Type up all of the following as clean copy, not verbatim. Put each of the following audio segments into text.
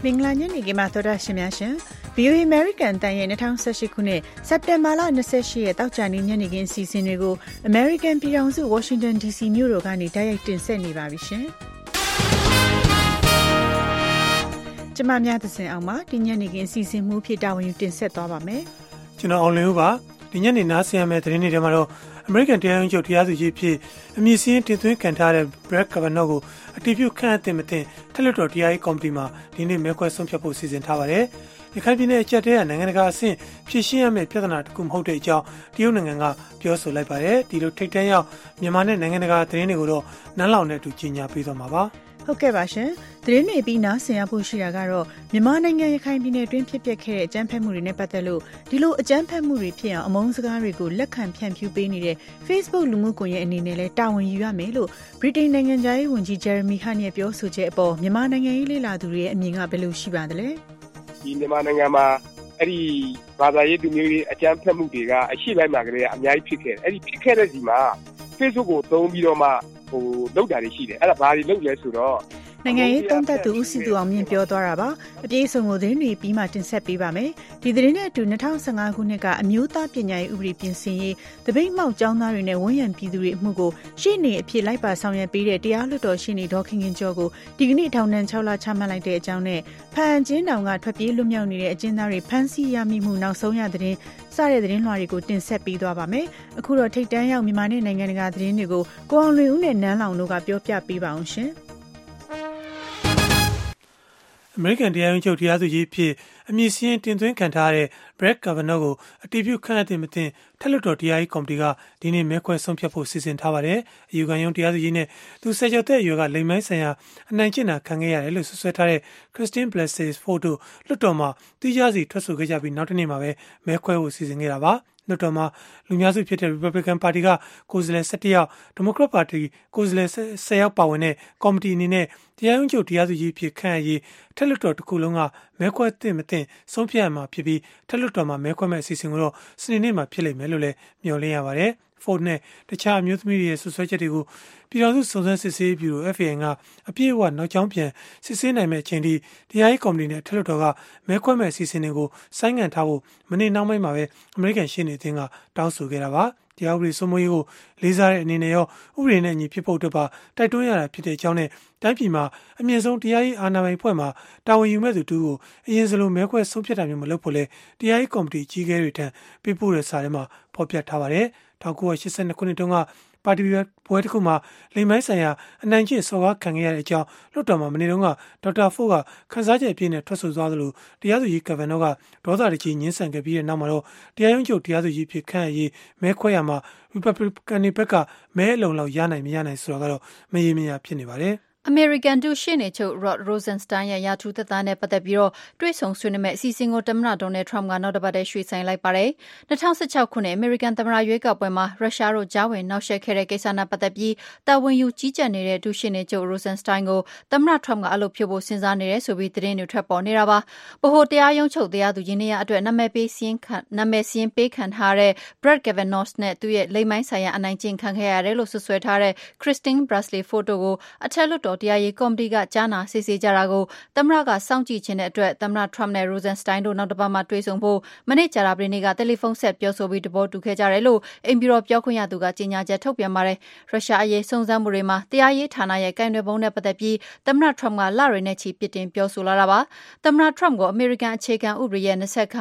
င်္ဂလာညနေခင်းမှာသောတာရှင်များရှင် VOA American တန်ရဲ့2018ခုနှစ်စက်တင်ဘာလ28ရက်တောက်ကြနေ့ညနေခင်းအစီအစဉ်တွေကို American ပြည်ထောင်စု Washington DC မြို့တော်ကနေတိုက်ရိုက်တင်ဆက်နေပါပြီရှင်ကျမများသစင်အောင်မှာဒီညနေခင်းအစီအစဉ်မှုဖြစ်တာဝန်ယူတင်ဆက်သွားပါမယ်ကျွန်တော်အောင်လင်းဦးပါဒီညနေနားဆင်ရမယ့်သတင်းတွေထဲမှာတော့ American တရားရုံးချုပ်တရားသူကြီးဖြစ်အမည်စင်းတင်သွင်းခံထားတဲ့ Brett Kavanaugh ကိုအတည်ပြုခန့်အပ်တင်မတင်ထက်လွှတ်တော်တရားရေးကော်မတီမှာဒီနေ့မဲခွဲဆုံးဖြတ်ဖို့စီစဉ်ထားပါတယ်။ရခိုင်ပြည်နယ်အကြက်တဲကနိုင်ငံတကာအဆင့်ဖြည့်ရှင်းရမယ့်ပြဿနာတစ်ခုမဟုတ်တဲ့အကြောင်းတရုတ်နိုင်ငံကပြောဆိုလိုက်ပါတယ်။ဒီလိုထိပ်တန်းရောက်မြန်မာနဲ့နိုင်ငံတကာသတင်းတွေကိုတော့နန်းလောင်နဲ့အတူကြီးညာပေးသွားမှာပါ။ဟုတ်ကဲ့ပါရှင်သတင်းတွေပြီးနားဆင်ရဖို့ရှိတာကတော့မြန်မာနိုင်ငံရခိုင်ပြည်နယ်တွင်းဖြစ်ပျက်ခဲ့တဲ့အကြမ်းဖက်မှုတွေနဲ့ပတ်သက်လို့ဒီလိုအကြမ်းဖက်မှုတွေဖြစ်အောင်အမုန်းစကားတွေကိုလက်ခံဖြန့်ဖြူးပေးနေတဲ့ Facebook လူမှုကွန်ရက်အနေနဲ့လည်းတာဝန်ယူရမယ်လို့ဗြိတိန်နိုင်ငံသားရေးဝန်ကြီး Jeremy Hunt ရဲ့ပြောဆိုချက်အပေါ်မြန်မာနိုင်ငံရေးလေ့လာသူတွေရဲ့အမြင်ကဘယ်လိုရှိပါသလဲဒီမြန်မာနိုင်ငံမှာအဲ့ဒီဘာသာရေးလူမျိုးရေးအကြမ်းဖက်မှုတွေကအရှိပိုင်းမှာကလေးကအများကြီးဖြစ်ခဲ့တယ်အဲ့ဒီဖြစ်ခဲ့တဲ့ဒီမှာ Facebook ကိုသုံးပြီးတော့မှလောက်တာတွေရှိတယ်အဲ့ဒါဘာတွေလုပ်လဲဆိုတော့နိုင်ငံရေးသုံးသပ်သူဦးစီသူအောင်မြင့်ပြောသွားတာပါအပြည့်အစုံကိုသတင်းတွေပြီးမှတင်ဆက်ပေးပါမယ်ဒီသတင်းနဲ့အတူ2015ခုနှစ်ကအမျိုးသားပညာရေးဥပဒေပြင်ဆင်ရေးတပိတ်မှောက်ကျောင်းသားတွေနဲ့ဝန်ရံပြည်သူတွေအမှုကိုရှေ့နေအဖြစ်လိုက်ပါဆောင်ရွက်ပေးတဲ့တရားလွှတ်တော်ရှေ့နေဒေါ်ခင်ခင်ကျော်ကိုဒီကနေ့ထောင်ဒဏ်6လချမှတ်လိုက်တဲ့အကြောင်းနဲ့ဖန်အကျဉ်းတောင်ကထွက်ပြေးလွတ်မြောက်နေတဲ့အကျဉ်းသားတွေဖမ်းဆီးရမိမှုနောက်ဆုံးရသတင်းစတဲ့သတင်းလွှာတွေကိုတင်ဆက်ပေးသွားပါမယ်အခုတော့ထိတ်တန်းရောက်မြန်မာနဲ့နိုင်ငံတကာသတင်းတွေကိုကိုအောင်လွင်ဦးနဲ့နန်းလောင်တို့ကပြောပြပေးပါအောင်ရှင်အမေရိကန်တရားရုံးချုပ်တရားသူကြီးဖြစ်အမည်စင်းတင်သွင်းခံထားတဲ့ Brett Kavanaugh ကိုအတည်ပြုခန့်အပ်တင်မတင်ထက်လွှတ်တော်တရားရေးကော်မတီကဒီနေ့မဲခွဲဆုံးဖြတ်ဖို့စီစဉ်ထားပါတယ်။အယူခံရုံးတရားသူကြီးနဲ့သူဆယ်ကျော်သက်အရွယ်ကလိမ်မိုင်းဆိုင်ရာအနိုင်ကျင့်တာခံခဲ့ရတယ်လို့ဆွဆွဲထားတဲ့ Christine Blasey Ford တို့လွှတ်တော်မှာတိကျစီထွက်ဆိုခဲ့ကြပြီးနောက်တနေ့မှာပဲမဲခွဲဖို့စီစဉ်ခဲ့တာပါ။လွှတ်တော်မှာလူများစုဖြစ်တဲ့ Republican ပါတီကကိုယ်စားလှယ်17ယောက် Democrat ပါတီကိုယ်စားလှယ်10ယောက်ပါဝင်တဲ့ကော်မတီအနေနဲ့တရားရုံးချုပ်တရားသူကြီးဖြစ်ခန့်အပ်ရေးထက်လွှတ်တော်တစ်ခုလုံးကမဲခွဲသင့်မသင့်ဆုံးဖြတ်ရမှာဖြစ်ပြီးထက်လွှတ်တော်မှာမဲခွဲမဲ့အစီအစဉ်ကိုတော့စနေနေ့မှာဖြစ်လိမ့်မယ်လို့လည်းမျှော်လင့်ရပါတယ်။ Ford နဲ့တခြားအမျိုးသမီးတွေရဲ့ဆွဆွဲချက်တွေကိုပြည်ထောင်စုစုံစမ်းစစ်ဆေးရေးဗျူရို FBI ကအပြည့်အဝနောက်ကျောင်းပြန်စစ်ဆေးနိုင်မဲ့အချိန်ထိတရားရေးကော်မတီနဲ့ထက်လွှတ်တော်ကမဲခွဲမဲ့အစီအစဉ်တွေကိုဆိုင်းငံ့ထားဖို့မနေ့နောက်ပိုင်းမှာပဲအမေရိကန်ရှေ့နေအသင်းကတောင်းဆိုခဲ့တာပါ။တရားဥပဒေစိုးမိုးရေးကိုလေးစားတဲ့အနေနဲ့ရောဥပဒေနဲ့အညီဖြစ်ဖို့အတွက်ပါတိုက်တွန်းရတာဖြစ်တဲ့အကြောင်းနဲ့တိုင်းပြည်မှာအမြင့်ဆုံးတရားရေးအာဏာပိုင်အဖွဲ့မှာတာဝန်ယူမဲ့သူတူကိုအရင်စလိုမဲခွဲဆုံးဖြတ်တာမျိုးမလုပ်ဖို့လဲတရားရေးကော်မတီကြီးကဲတွေထံပေးပို့တဲ့စာထဲမှာဖော်ပြထားပါတယ်။1982ခုနှစ်တုန်းကပါတီပွဲတစ်ခုမှာလိမ်မိုင်းဆိုင်ရာအနိုင်ကျင့်စော်ကားခံခဲ့ရတဲ့အကြောင်းလွှတ်တော်မှာမနေ့တုန်းကဒေါက်တာဖို့ကခန်းစားချက်အပြည့်နဲ့ထွက်ဆိုသွားသလိုတရားသူကြီးကဗန်နော့ကဒေါသတကြီးညှင်းဆန်ခဲ့ပြီးတဲ့နောက်မှာတော့တရားရုံးချုပ်တရားသူကြီးဖြစ်ခန့်အပ်ရေးမဲခွဲရမှာ Republican ဘက်ကမဲအလုံလောက်ရနိုင်မရနိုင်ဆိုတာကတော့မရေမရာဖြစ်နေပါတယ်အမေရိကန်ဒုရှေ့နေချုပ် Rod Rosenstein ရဲ့ရာထူးသက်တမ်းနဲ့ပတ်သက်ပြီးတွေ့ဆုံဆွေးနွေးမယ့်အစီအစဉ်ကိုသမ္မတ Donald Trump ကနောက်တစ်ပတ်ထဲရွှေ့ဆိုင်းလိုက်ပါတယ်။2016ခုနှစ်အမေရိကန်သမ္မတရွေးကောက်ပွဲမှာရုရှားတို့ကြားဝင်နှောက်ယှက်ခဲ့တဲ့ကိစ္စနဲ့ပတ်သက်ပြီးတာဝန်ယူကြီးကြပ်နေတဲ့ဒုရှေ့နေချုပ် Rosenstein ကိုသမ္မတ Trump ကအလုပ်ဖြုတ်ဖို့စဉ်းစားနေတယ်ဆိုပြီးသတင်းတွေထွက်ပေါ်နေတာပါ။ဗဟိုတရားရုံးချုပ်တရားသူကြီးနေရာအတွက်နာမည်စာရင်းပေးခံထားတဲ့ Brett Kavanaugh နဲ့သူ့ရဲ့လိမ်မိုင်းဆိုင်ရာအနိုင်ကျင့်ခံခဲ့ရတယ်လို့ဆွဆွဲထားတဲ့ Christine Blasey Ford တို့ကိုအထက်လွှတ်တော်တရားရေးကော်မတီကကြားနာစစ်ဆေးကြတာကိုသမ္မတကစောင့်ကြည့်ခြင်းတဲ့အတွက်သမ္မတ Trump နဲ့ Rosenstein တို့နောက်တစ်ပတ်မှတွေ့ဆုံဖို့မနေ့ကြာသပတေးနေ့ကတယ်လီဖုန်းဆက်ပြောဆိုပြီးသဘောတူခဲ့ကြတယ်လို့အိမ်ဖြူတော်ပြောခွင့်ရသူကကြေညာချက်ထုတ်ပြန်ပါတယ်။ရုရှားအရေးစုံစမ်းမှုတွေမှာတရားရေးဌာနရဲ့ကိုင်တွယ်ပုံနဲ့ပတ်သက်ပြီးသမ္မတ Trump ကလတွေနဲ့ချီပြစ်တင်ပြောဆိုလာတာပါ။သမ္မတ Trump ကိုအမေရိကန်အခြေခံဥပဒေရဲ့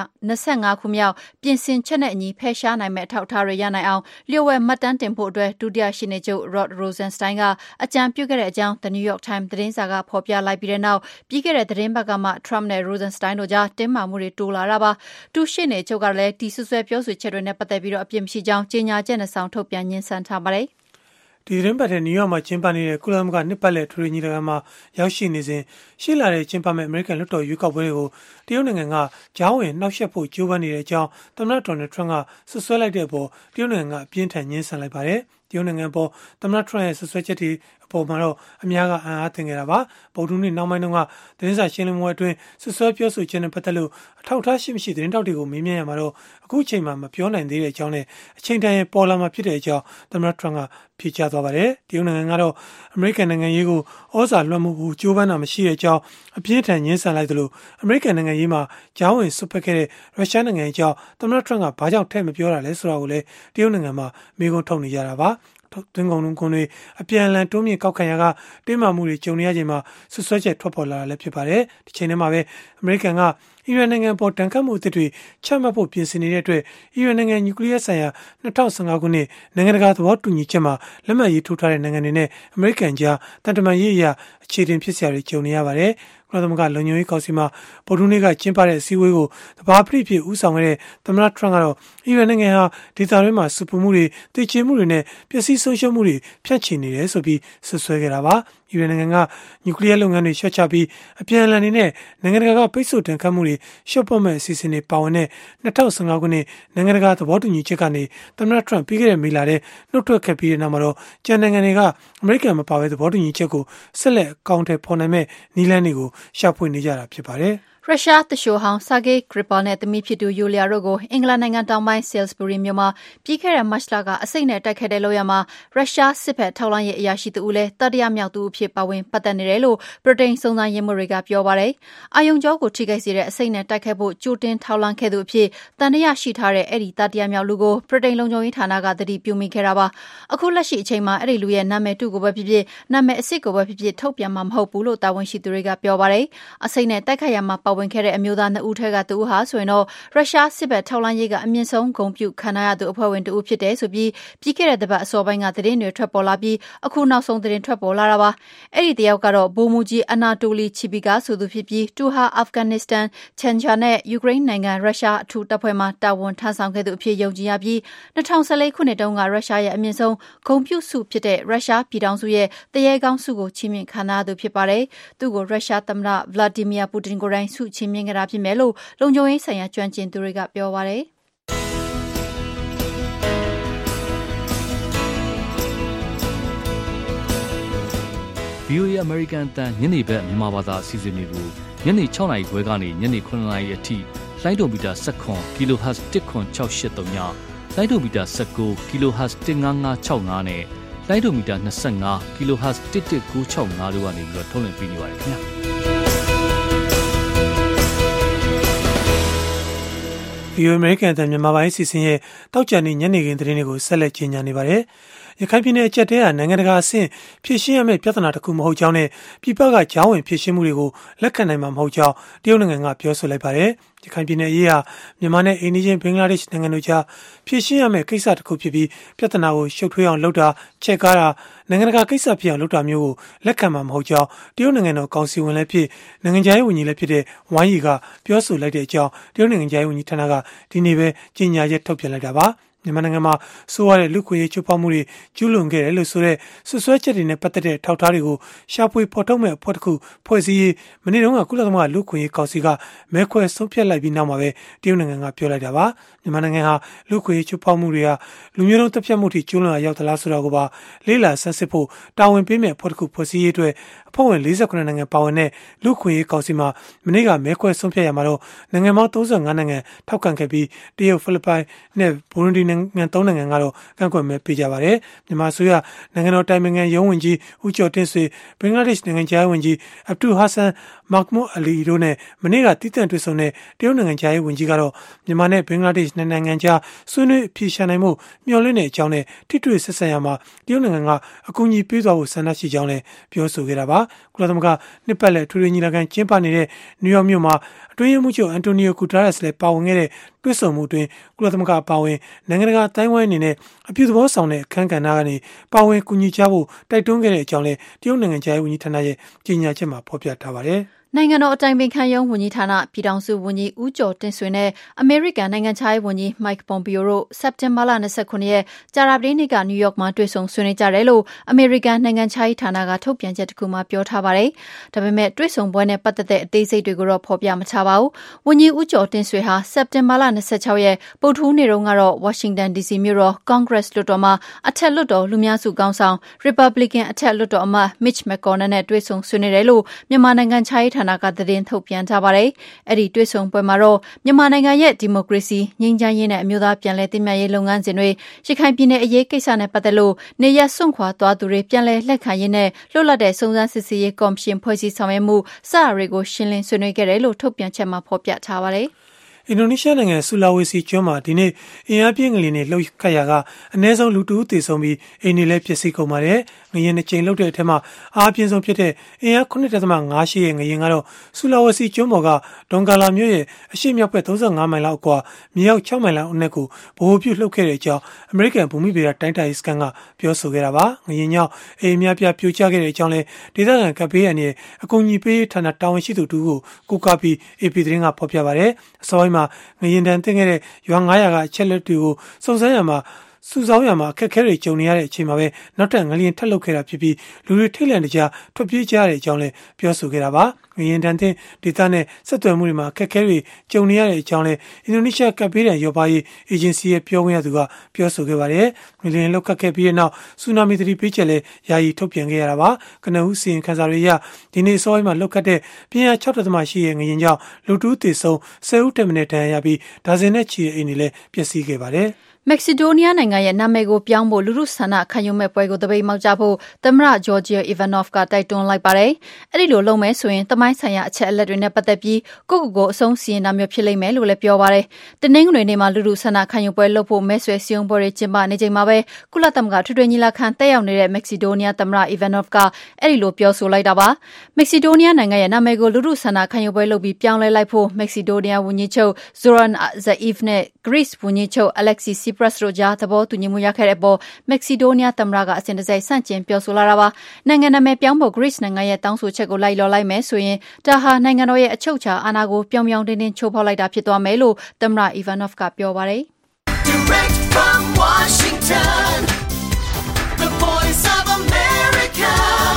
25ခုမြောက်ပြင်ဆင်ချက်နဲ့အညီဖယ်ရှားနိုင်မဲ့အထောက်အထားတွေရနိုင်အောင်လျှို့ဝှက်မှတ်တမ်းတင်ဖို့အတွက်ဒုတိယရှေ့နေချုပ် Rod Rosenstein ကအကြံပြုခဲ့တဲ့အကြောင်း The New York Times သတင်းစာကဖော်ပြလိုက်ပြီးတဲ့နောက်ပြီးခဲ့တဲ့သတင်းပတ်ကမှ Trump နဲ့ Rosenstein တို့ကြားတင်းမာမှုတွေတိုးလာတာပါ။တူရှေ့နေချုပ်ကလည်းဒီဆွဆွဲပြောဆိုချက်တွေနဲ့ပတ်သက်ပြီးအပြစ်မရှိကြောင်းကြေညာချက်နဲ့ဆောင်ထုတ်ပြန်ညှင်းဆန်ထားပါတယ်။ဒီသတင်းပတ်ထဲနယူးယောက်မှာကျင်းပနေတဲ့ကုလသမဂ္ဂနှစ်ပတ်လည်ထွေထွေညီလာခံမှာရောက်ရှိနေစဉ်ရှေ့လာတဲ့ကျင်းပမဲ့အမေရိကန်လွှတ်တော်ရွေးကောက်ပွဲတွေကိုတရုတ်နိုင်ငံကကြားဝင်နှောက်ယှက်ဖို့ကြိုးပမ်းနေတဲ့အကြောင်းသမ္မတ Donald Trump ကဆွဆွဲလိုက်တဲ့အပေါ်တရုတ်နိုင်ငံကအပြင်းထန်ညှင်းဆန်လိုက်ပါတယ်။တရုတ်နိုင်ငံပေါ်သမ္မတထရန့်ရဲ့ဆွဆွဲချက်တွေအပေါ်မှာတော့အများကအံ့အားသင့်ခဲ့တာပါဗုဒ္ဓနေ့နောက်ပိုင်းတုန်းကသတင်းစာရှင်းလင်းပွဲအတွင်းဆွဆွဲပြောဆိုခြင်းနဲ့ပတ်သက်လို့အထောက်အထားရှိမရှိသတင်းတောက်တွေကိုမေးမြန်းရမှာတော့အခုအချိန်မှာမပြောနိုင်သေးတဲ့အကြောင်းနဲ့အချိန်တန်ရဲ့ပေါ်လာမှာဖြစ်တဲ့အကြောင်းသမ္မတထရန့်ကဖြေကြားသွားပါတယ်တရုတ်နိုင်ငံကတော့အမေရိကန်နိုင်ငံရေးကိုဩဇာလွှမ်းမိုးဖို့ကြိုးပမ်းတာမရှိတဲ့အကြောင်းအပြင်းထန်ညှင်းဆန်လိုက်သလိုအမေရိကန်နိုင်ငံရေးမှာကြားဝင်ဆွတ်ဖက်ခဲ့တဲ့ရုရှားနိုင်ငံအကြောင်းသမ္မတထရန့်ကဘာကြောင့်ထည့်မပြောတာလဲဆိုတာကိုလည်းတရုတ်နိုင်ငံမှာမေးခွန်းထုတ်နေကြတာပါသွင်းကုန်တွေအပြန်အလှန်တိုးမြင့်ကောက်ခံရကတင်းမာမှုတွေကြုံနေရချိန်မှာဆွဆွဲချက်ထွက်ပေါ်လာတာလည်းဖြစ်ပါတယ်။ဒီချိန်ထဲမှာပဲအမေရိကန်ကအီရန်နိုင်ငံပေါ်တန်ခတ်မှုအသစ်တွေချမှတ်ဖို့ပြင်ဆင်နေတဲ့အတွက်အီရန်နိုင်ငံနျူကလ িয়ার ဆိုင်ရာ2015ခုနှစ်နိုင်ငံတကာသဘောတူညီချက်မှာလက်မှတ်ရေးထိုးထားတဲ့နိုင်ငံတွေနဲ့အမေရိကန်ကြားတန်တမာရေးအရာအခြေတင်ဖြစ်စရာတွေကြုံနေရပါတယ်။ကုလသမဂ္ဂလုံခြုံရေးကောင်စီမှာဗုဒ္ဓနေ့ကကျင်းပတဲ့အစည်းအဝေးကိုတဘာပရိဖြစ်ဦးဆောင်ခဲ့တဲ့သမ္မတထရန့်ကတော့အီရန်နိုင်ငံဟာဒေသတွင်းမှာစပူမှုတွေတည်ချေမှုတွေနဲ့ပျက်စီးဆုံးရှုံးမှုတွေဖြန့်ချီနေတယ်ဆိုပြီးဆွဆွဲခဲ့တာပါအီရန်နိုင်ငံကနျူကလ িয়ার လုပ်ငန်းတွေရှော့ချပြီးအပြန်အလှန်နေနဲ့နိုင်ငံတကာကပိတ်ဆို့တန်ခတ်မှုတွေရှော့ပေါ်မဲ့အစီအစဉ်တွေပါဝင်တဲ့2015ခုနှစ်နိုင်ငံတကာသဘောတူညီချက်ကနေသမ္မတထရန့်ပြီးခဲ့တဲ့မေလထဲနှုတ်ထွက်ခဲ့ပြီးတဲ့နောက်မှာတော့ကျန်နိုင်ငံတွေကအမေရိကန်မပါဘဲသဘောတူညီချက်ကိုဆက်လက်အကောင့်ထဲပေါ်နိုင်မဲ့နည်းလမ်းတွေကိုရှာဖွေနေကြတာဖြစ်ပါတယ်ရုရှားသရှိုဟောင်းဆာဂေးဂရစ်ပါနဲ့သမီးဖြစ်သူယူလီယာတို့ကိုအင်္ဂလန်နိုင်ငံတောင်ပိုင်းဆဲလ်စဘူရီမြို့မှာပြီးခဲ့တဲ့မတ်လကအစိတ်နဲ့တိုက်ခဲ့တဲ့လို့ရမှာရုရှားစစ်ဘက်ထောက်လှမ်းရေးအရာရှိတူလည်းတတိယမြောက်သူအဖြစ်ပါဝင်ပတ်သက်နေတယ်လို့ဗြိတိန်စုံစမ်းရေးမှူးတွေကပြောပါတယ်။အာယုံကြောကိုထိခိုက်စေတဲ့အစိတ်နဲ့တိုက်ခဲ့ဖို့ကြိုတင်ထောက်လှမ်းခဲ့သူအဖြစ်တန်တရားရှိထားတဲ့အဲ့ဒီတတိယမြောက်လူကိုဗြိတိန်လုံခြုံရေးဌာနကသတိပြုမိခဲ့တာပါ။အခုလက်ရှိအချိန်မှာအဲ့ဒီလူရဲ့နာမည်တူကိုပဲဖြစ်ဖြစ်နာမည်အစစ်ကိုပဲဖြစ်ဖြစ်ထုတ်ပြန်မှာမဟုတ်ဘူးလို့တာဝန်ရှိသူတွေကပြောပါတယ်။အစိတ်နဲ့တိုက်ခိုက်ရမှာပါဝင်ခဲ့တဲ့အမျိုးသား2ဦးထဲက2ဦးဟာဆိုရင်တော့ရုရှားစစ်ဘက်ထောက်လှမ်းရေးကအမြင့်ဆုံးဂုဏ်ပြုခံရသူအဖွဲ့ဝင်2ဦးဖြစ်တယ်ဆိုပြီးပြီးခဲ့တဲ့တပတ်အစောပိုင်းကသတင်းတွေထွက်ပေါ်လာပြီးအခုနောက်ဆုံးသတင်းထွက်ပေါ်လာတာပါအဲ့ဒီတယောက်ကတော့ဗိုလ်မှူးကြီးအနာတိုလီချီပီကာဆိုသူဖြစ်ပြီးသူဟာအာဖဂန်နစ္စတန်ချန်ဂျာနဲ့ယူကရိန်းနိုင်ငံရုရှားအထူးတပ်ဖွဲ့မှတာဝန်ထမ်းဆောင်ခဲ့သူအဖြစ်ယုံကြည်ရပြီး2014ခုနှစ်တုန်းကရုရှားရဲ့အမြင့်ဆုံးဂုဏ်ပြုဆုဖြစ်တဲ့ရုရှားပြည်ထောင်စုရဲ့တရေကောင်းဆုကိုချီးမြှင့်ခံရသူဖြစ်ပါတယ်သူ့ကိုရုရှားသမ္မတဗလာဒီမီယာပူတင်ကိုယ်တိုင်ဆုချီးမြှင့်ခဲ့တာဖြစ်မယ်လို့လုံခြုံရေးဆိုင်ရာကျွမ်းကျင်သူတွေကပြောပါတယ်။ VOA American တန်ညနေဘက်မြန်မာဘာသာအစီအစဉ်တွေကိုညနေ6:00 နာရီခွဲကနေညနေ9:00 နာရီအထိလိုင်းဒိုမီတာ19 kHz 10683ညလိုင်းဒိုမီတာ19 kHz 15565နဲ့လိုင်းဒိုမီတာ25 kHz 11965တို့ကနေပြီးတော့ထုတ်လွှင့်ပေးနေပါတယ်ခင်ဗျာ VOA American တန်မြန်မာပိုင်းအစီအစဉ်ရဲ့တောက်ကြနေညနေခင်းသတင်းတွေကိုဆက်လက်ကြီးညာနေပါတယ်။ရခိုင်ပြည်နယ်အကျပ်တဲဟာနိုင်ငံတကာအဆင့်ဖြည့်ရှင်းရမယ့်ပြဿနာတစ်ခုမဟုတ်ကြောင်းနဲ့ပြည်ပကကြားဝင်ဖြည့်ရှင်းမှုတွေကိုလက်ခံနိုင်မှာမဟုတ်ကြောင်းတရုတ်နိုင်ငံကပြောဆိုလိုက်ပါတယ်။ရခိုင်ပြည်နယ်အရေးဟာမြန်မာနဲ့အိန္ဒိယဘင်္ဂလားဒေ့ရှ်နိုင်ငံတို့ကြားဖြည့်ရှင်းရမယ့်ကိစ္စတစ်ခုဖြစ်ပြီးပြဿနာကိုရှုပ်ထွေးအောင်လုပ်တာချက်ကားတာနိုင်ငံတကာကိစ္စဖြစ်အောင်လုပ်တာမျိုးကိုလက်ခံမှာမဟုတ်ကြောင်းတရုတ်နိုင်ငံတော်ကောင်စီဝင်လည်းဖြစ်နိုင်ငံခြားရေးဝန်ကြီးလည်းဖြစ်တဲ့ဝမ်ယီကပြောဆိုလိုက်တဲ့အကြောင်းတရုတ်နိုင်ငံခြားရေးဝန်ကြီးဌာနကဒီနေ့ပဲကြေညာချက်ထုတ်ပြန်လိုက်တာပါမြန်မာနိုင်ငံမှာဆိုးရတဲ့လူခွေရေးချိုးဖောက်မှုတွေကျူးလွန်ခဲ့တယ်လို့ဆိုတဲ့ဆွဆွဲချက်တွေနဲ့ပတ်သက်တဲ့ထောက်ထားတွေကိုရှာဖွေဖော်ထုတ်မဲ့အဖွဲ့တစ်ခုဖွဲ့စည်းရေးမနေ့တုန်းကကုလသမဂ္ဂလူခွေရေးကောင်စီကမဲခွဲဆုံးဖြတ်လိုက်ပြီးနောက်မှာပဲတရုတ်နိုင်ငံကပြောလိုက်တာပါမြန်မာနိုင်ငံဟာလူခွေရေးချိုးဖောက်မှုတွေဟာလူမျိုးတုံးတပ်ဖြတ်မှုတွေကျူးလွန်ရောက်သလားဆိုတာကိုပါလေးလာဆန်းစစ်ဖို့တာဝန်ပေးမဲ့အဖွဲ့တစ်ခုဖွဲ့စည်းရေးအတွက်အဖွဲ့ဝင်48နိုင်ငံပါဝင်တဲ့လူခွေရေးကောင်စီမှာမနေ့ကမဲခွဲဆုံးဖြတ်ရမှာတော့နိုင်ငံပေါင်း35နိုင်ငံထောက်ခံခဲ့ပြီးတရုတ်ဖိလစ်ပိုင်နဲ့ဘူရွန်ဒီနိုင်ငံ3နိုင်ငံကတော့ကန့်ကွက်မဲပေးကြပါတယ်မြန်မာဆိုရနိုင်ငံတော်တိုင်ပင်ခံရုံးဝင်ကြီးဦးကျော်တင့်ဆွေဘင်္ဂလားဒေ့ရှ်နိုင်ငံခြားရေးဝန်ကြီးအဗ်ဒူဟာဆန်မာကမွတ်အလီတို့နဲ့မနေ့ကတည်တံ့တွေ့ဆုံတဲ့တရုတ်နိုင်ငံခြားရေးဝန်ကြီးကတော့မြန်မာနဲ့ဘင်္ဂလားဒေ့ရှ်နိုင်ငံကြားဆွေးနွေးအဖြေရှာနိုင်မှုမျှော်လင့်တဲ့အကြောင်းနဲ့ထိတွေ့ဆက်ဆံရမှာတရုတ်နိုင်ငံကအကူအညီပေးသွားဖို့ဆန္ဒရှိကြောင်းလည်းပြောဆိုခဲ့တာပါကုလသမဂ္ဂနှစ်ပတ်လည်ထွေထွေညီလာခံကျင်းပနေတဲ့နယူးယောက်မြို့မှာအတွင်းရေးမှူးချုပ်အန်တိုနီယိုဂူတာရက်စ်လည်းပါဝင်ခဲ့တဲ့တွေ့ဆုံမှုအတွင်းကုလသမဂ္ဂပါဝင်နိုင်ငံတကာအတိုင်းအဝိုင်းအနေနဲ့အပြုသဘောဆောင်တဲ့အခမ်းကဏ္ဍကနေပါဝင်ကူညီကြဖို့တိုက်တွန်းခဲ့တဲ့အကြောင်းလည်းတရုတ်နိုင်ငံခြားရေးဝန်ကြီးဌာနရဲ့ကြေညာချက်မှာဖော်ပြထားပါတယ်။နိုင်ငံတော်အတိုင်ပင်ခံရုံးဝန်ကြီးဌာနပြည်ထောင်စုဝန်ကြီးဦးကျော်တင့်ဆွေနဲ့အမေရိကန်နိုင်ငံခြားရေးဝန်ကြီး Mike Pompeo တို့စက်တင်ဘာလ29ရက်ကြာသပတေးနေ့ကနယူးယောက်မှာတွေ့ဆုံဆွေးနွေးကြတယ်လို့အမေရိကန်နိုင်ငံခြားရေးဌာနကထုတ်ပြန်ချက်တစ်ခုမှာပြောထားပါတယ်။ဒါပေမဲ့တွေ့ဆုံပွဲနဲ့ပတ်သက်တဲ့အသေးစိတ်တွေကိုတော့ဖော်ပြမထားပါဘူး။ဝန်ကြီးဦးကျော်တင့်ဆွေဟာစက်တင်ဘာလ26ရက်ဗုဒ္ဓဟူးနေ့တုန်းကတော့ Washington DC မြို့တော် Congress လွှတ်တော်မှာအထက်လွှတ်တော်လူများစုခေါင်းဆောင် Republican အထက်လွှတ်တော်အမတ် Mitch McConnell နဲ့တွေ့ဆုံဆွေးနွေးတယ်လို့မြန်မာနိုင်ငံခြားရေးဌာနကသတင်းထုတ်ပြန်ထားပါတယ်။အဲ့ဒီတွေ့ဆုံပွဲမှာတော့မြန်မာနိုင်ငံရဲ့ဒီမိုကရေစီငြိမ်းချမ်းရေးနဲ့အမျိုးသားပြန်လည်သင့်မြတ်ရေးလုပ်ငန်းစဉ်တွေရခိုင်ပြည်နယ်အရေးကိစ္စနဲ့ပတ်သက်လို့နေရပ်စွန့်ခွာသွားသူတွေပြန်လည်လက်ခံရေးနဲ့လွတ်လပ်တဲ့စုံစမ်းစစ်ဆေးရေးကော်မရှင်ဖွဲ့စည်းဆောင်ရွက်မှုစတာတွေကိုရှင်းလင်းဆွေးနွေးခဲ့တယ်လို့ထုတ်ပြန်ချက်မှာဖော်ပြထားပါတယ်။အင်ဒိုနီးရှားနိုင်ငံဆူလာဝေစီကျွန်းမှာဒီနေ့အင်အားပြင်းငလျင်တွေလှုပ်ခတ်ရာကအနည်းဆုံးလူ2ဦးသေဆုံးပြီးအိမ်တွေလည်းပျက်စီးကုန်ပါတယ်။ငလျင်2ကြိမ်လှုပ်တဲ့အထက်မှာအားပြင်းဆုံးဖြစ်တဲ့အင်အား 9.5 ရှိတဲ့ငလျင်ကတော့ဆူလာဝေစီကျွန်းပေါ်ကဒွန်ကာလာမြို့ရဲ့အရှေ့မြောက်ဘက်35မိုင်လောက်အကွာမြေအောက်6မိုင်လောက်အနက်ကိုဗဟိုပြုလှုပ်ခဲ့တဲ့အကြောင်းအမေရိကန်ဘူမိဗေဒတိုင်းတာရေးစကန်ကပြောဆိုခဲ့တာပါ။ငလျင်ကြောင့်အိမ်အများပြပြိုကျခဲ့တဲ့အကြောင်းလည်းဒေသခံကပ်ဘေးအန်ရဲ့အကူအညီပေးဌာနတာဝန်ရှိသူတူကိုကိုကာပီ AP သတင်းကဖော်ပြပါတယ်။အစောပိုင်းမှာငရင်တန်တင်ခဲ့တဲ့ရွာ900ကအချက်လက်တွေကိုစုံစမ်းရမှာစုဆောင်းရမှာအခက်အခဲတွေကြုံနေရတဲ့အချိန်မှာပဲနောက်ထပ်ငလျင်ထပ်လုတ်ခဲ့တာဖြစ်ပြီးလူတွေထိတ်လန့်တကြားထွက်ပြေးကြတဲ့အကြောင်းလည်းပြောဆိုခဲ့တာပါငရင်တန်တင်ဒေသနဲ့ဆက်သွယ်မှုတွေမှာအခက်အခဲတွေကြုံနေရတဲ့အကြောင်းလည်းအင်ဒိုနီးရှားကပ်ဘေးဒဏ်ရောပါရေးအေဂျင်စီရဲ့ပြောခွင့်ရသူကပြောဆိုခဲ့ပါတယ်ငလျင်လှုပ်ခတ်ခဲ့ပြီးတဲ့နောက်ဆူနာမီသတိပေးချက်လည်းယာယီထုတ်ပြန်ခဲ့ရတာပါကနဦးစီရင်ခန်းစာတွေအရဒီနေ့အစောပိုင်းမှာလှုပ်ခတ်တဲ့ပြင်းအား 6.ရှိတဲ့ငရင်ကြောင့်လူ2ဦးသေဆုံး10ဦးတက်မနဲ့ဒဏ်ရာရပြီးဒါဇင်နဲ့ချီတဲ့အိမ်တွေလည်းပျက်စီးခဲ့ပါတယ်မက္ကဆီဒိုးနီးယားနိုင်ငံရဲ့နာမည်ကိုပြောင်းဖို့လူထုဆန္ဒခံယူမဲ့ပွဲကိုတပိတ်မောက်ကြဖို့သမ္မတဂျော်ဂျီယာအီဗန်နော့ဖ်ကတိုက်တွန်းလိုက်ပါတယ်။အဲ့ဒီလိုလုပ်မယ်ဆိုရင်သမိုင်းဆိုင်ရာအချက်အလက်တွေနဲ့ပတ်သက်ပြီးကိုအဆုံးစီရင်တာမျိုးဖြစ်လိမ့်မယ်လို့လည်းပြောပါတယ်။တနင်္ဂနွေနေ့မှာလူထုဆန္ဒခံယူပွဲလုပ်ဖို့မဲဆွယ်စည်းရုံးပွဲတွေကျင်းပနေချိန်မှာပဲကုလသမဂ္ဂထွေထွေညီလာခံတက်ရောက်နေတဲ့မက္ကဆီဒိုးနီးယားသမ္မတအီဗန်နော့ဖ်ကအဲ့ဒီလိုပြောဆိုလိုက်တာပါ။မက္ကဆီဒိုးနီးယားနိုင်ငံရဲ့နာမည်ကိုလူထုဆန္ဒခံယူပွဲလုပ်ပြီးပြောင်းလဲလိုက်ဖို့မက္ကဆီဒိုးနီးယားဝန်ကြီးချုပ် Zoran Zaev နဲ့ Greece ဝန်ကြီးချုပ် Alexis Tsipras တို့ကြားသဘောတူညီမှုရခဲ့တဲ့အပေါ်မက္ကဆီဒိုးနီးယားသမ္မတကအစဉ်တစိုက်ဆန့်ကျင်ပြောဆိုလာတာပါနိုင်ငံနာမည်ပြောင်းဖို့ Greece နိုင်ငံရဲ့တောင်းဆိုချက်ကိုလိုက်လျော်လိုက်မယ်ဆိုရင်ဒါဟာနိုင်ငံတော်ရဲ့အချုပ်အခြာအာဏာကိုပြောင်ပြောင်တင်းတင်းချိုးဖောက်လိုက်တာဖြစ်သွားမယ်လို့သမ္မတအီဗန်နော့ဖ်ကပြောပါတယ် Direct from Washington The Voice of America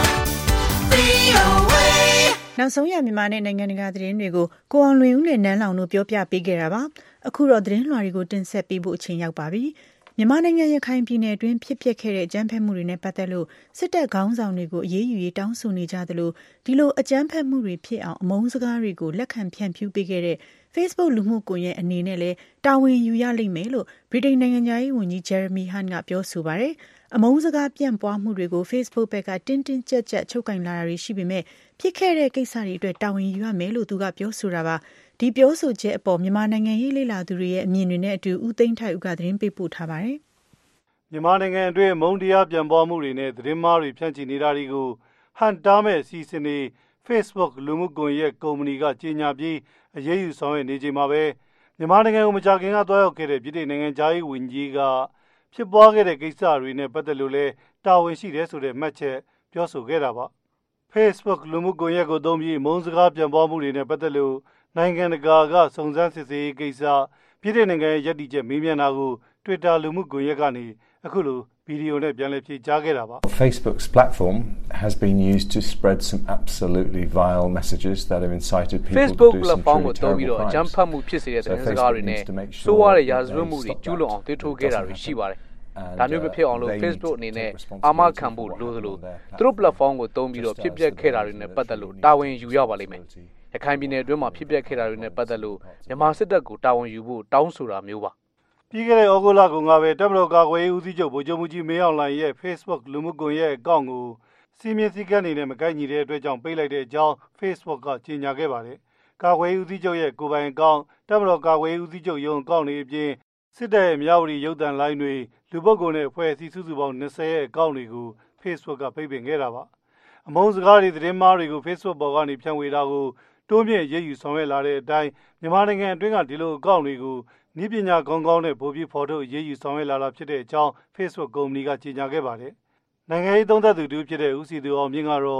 VOA နောက်ဆုံးရမြန်မာနဲ့နိုင်ငံတကာသတင်းတွေကိုကိုအောင်လွင်ဦးနဲ့နန်းလောင်တို့ပြောပြပေးခဲ့တာပါအခုတော့သတင်းလွှာတွေကိုတင်ဆက်ပေးဖို့အချိန်ရောက်ပါပြီမြန်မာနိုင်ငံရခိုင်ပြည်နယ်အတွင်းဖြစ်ပျက်ခဲ့တဲ့အကြမ်းဖက်မှုတွေနဲ့ပတ်သက်လို့စစ်တပ်ခေါင်းဆောင်တွေကိုအရေးယူရေးတောင်းဆိုနေကြသလိုဒီလိုအကြမ်းဖက်မှုတွေဖြစ်အောင်အမုန်းစကားတွေကိုလက်ခံဖြန့်ဖြူးပေးခဲ့တဲ့ Facebook လူမှုကွန်ရက်အနေနဲ့လည်းတာဝန်ယူရလိမ့်မယ်လို့ဗြိတိန်နိုင်ငံသားရေးဝန်ကြီး Jeremy Hunt ကပြောဆိုပါတယ်အမုန်းစကားပြန့်ပွားမှုတွေကို Facebook ဘက်ကတင်းတင်းကြပ်ကြပ်ချုပ်ကင်လာတာတွေရှိပေမဲ့ဖြစ်ခဲ့တဲ့ကိစ္စတွေအတွက်တာဝန်ယူရမယ်လို့သူကပြောဆိုတာပါဒီပြောဆိုချက်အပေါ်မြန်မာနိုင်ငံရေးလေ့လာသူတွေရဲ့အမြင်တွေနဲ့အတူဦးသိန်းထိုက်ဦးကသတင်းပေးပို့ထားပါတယ်။မြန်မာနိုင်ငံအတွင်းမုန်းတရားပြန်ပွားမှုတွေနဲ့သတင်းမှားတွေဖြန့်ချီနေတာတွေကိုဟန်တားမဲ့စီစဉ်နေ Facebook လူမှုကွန်ရက်ကုမ္ပဏီကကြေညာပြီးအရေးယူဆောင်ရွက်နေချိန်မှာပဲမြန်မာနိုင်ငံကိုမကြာခင်ကတွားရောက်ခဲ့တဲ့ပြည်ထောင်နိုင်ငံသားရေးဝန်ကြီးကဖြစ်ပွားခဲ့တဲ့ကိစ္စတွေနဲ့ပတ်သက်လို့လဲတာဝန်ရှိတယ်ဆိုတဲ့မှတ်ချက်ပြောဆိုခဲ့တာပါ။ Facebook လူမှုကွန်ရက်ကိုသုံးပြီးမုန်းစကားပြန်ပွားမှုတွေနဲ့ပတ်သက်လို့နိုင်ငံတကာကစုံစမ်းစစ်ဆေးရေးကိစ္စပြည်ထောင်နိုင်ငံရဲ့ရည်တည်ချက်မေးမြန်းတာကို Twitter လူမှုကွန်ရက်ကနေအခုလိုဗီဒီယိုနဲ့ပြန်လည်ဖြေကြားခဲ့တာပါ Facebook's platform has been used to spread some absolutely vile messages that have incited people Facebook to do some platform truly ကိုသုံးပြီး terrible တော့အကြမ်း crimes. ဖက်မှုဖြစ်စေတဲ့သတင်းစကားတွေနဲ့ဆိုးဝါးတဲ့ရာဇဝတ်မှုတွေကျူးလွန်အောင်တွေးထိုးခဲ့တာတွေရှိပါတယ်ဒါမျိုးမဖြစ်အောင်လို့ Facebook အနေနဲ့အာမခံဖို့လိုသလိုသူတို့ platform ကိုသုံးပြီးတော့ဖြစ်ပျက်ခဲ့တာတွေနဲ့ပတ်သက်လို့တာဝန်ယူရပါလိမ့်မယ်ရခိုင်ပြည်နယ်အတွင်းမှာဖြစ်ပျက်ခဲ့တာတွေနဲ့ပတ်သက်လို့မြန်မာစစ်တပ်ကိုတာဝန်ယူဖို့တောင်းဆိုတာမျိုးပါပြီးခဲ့တဲ့ဩဂုတ်လကပဲတပ်မတော်ကာကွယ်ရေးဦးစီးချုပ်ဗိုလ်ချုပ်မှူးကြီးမင်းအောင်လှိုင်ရဲ့ Facebook လူမှုကွန်ရက်အကောင့်ကိုစီမင်းစည်းကမ်းတွေနဲ့မကိုက်ညီတဲ့အတွက်ကြောင့်ပိတ်လိုက်တဲ့အကြောင်း Facebook ကကြေညာခဲ့ပါတယ်။ကာကွယ်ရေးဦးစီးချုပ်ရဲ့ကိုယ်ပိုင်အကောင့်တပ်မတော်ကာကွယ်ရေးဦးစီးချုပ်ရုံးအကောင့်တွေအပြင်စစ်တပ်ရဲ့မြဝတီရုပ်သံလိုင်းတွေလူပုဂ္ဂိုလ်နဲ့အဖွဲ့အစည်းစုစုပေါင်း20ရဲ့အကောင့်တွေကို Facebook ကပိတ်ပင်ခဲ့တာပါ။အမုန်းစကားတွေသတင်းမှားတွေကို Facebook ပေါ်ကနေဖြန့်ဝေတာကိုတိုးမြင့်ရေးယူဆောင်ရွက်လာတဲ့အတိုင်းမြန်မာနိုင်ငံအတွင်းကဒီလိုအကောင့်တွေကိုနည်းပညာကောင်းကောင်းနဲ့ပိုပြီးဖော်ထုတ်ရေးယူဆောင်ရွက်လာတာဖြစ်တဲ့အကြောင်း Facebook ကုမ္ပဏီကကြေညာခဲ့ပါတယ်။နိုင်ငံရေးသုံးသပ်သူတူဖြစ်တဲ့ဦးစီသူအောင်မြင့်ကတော့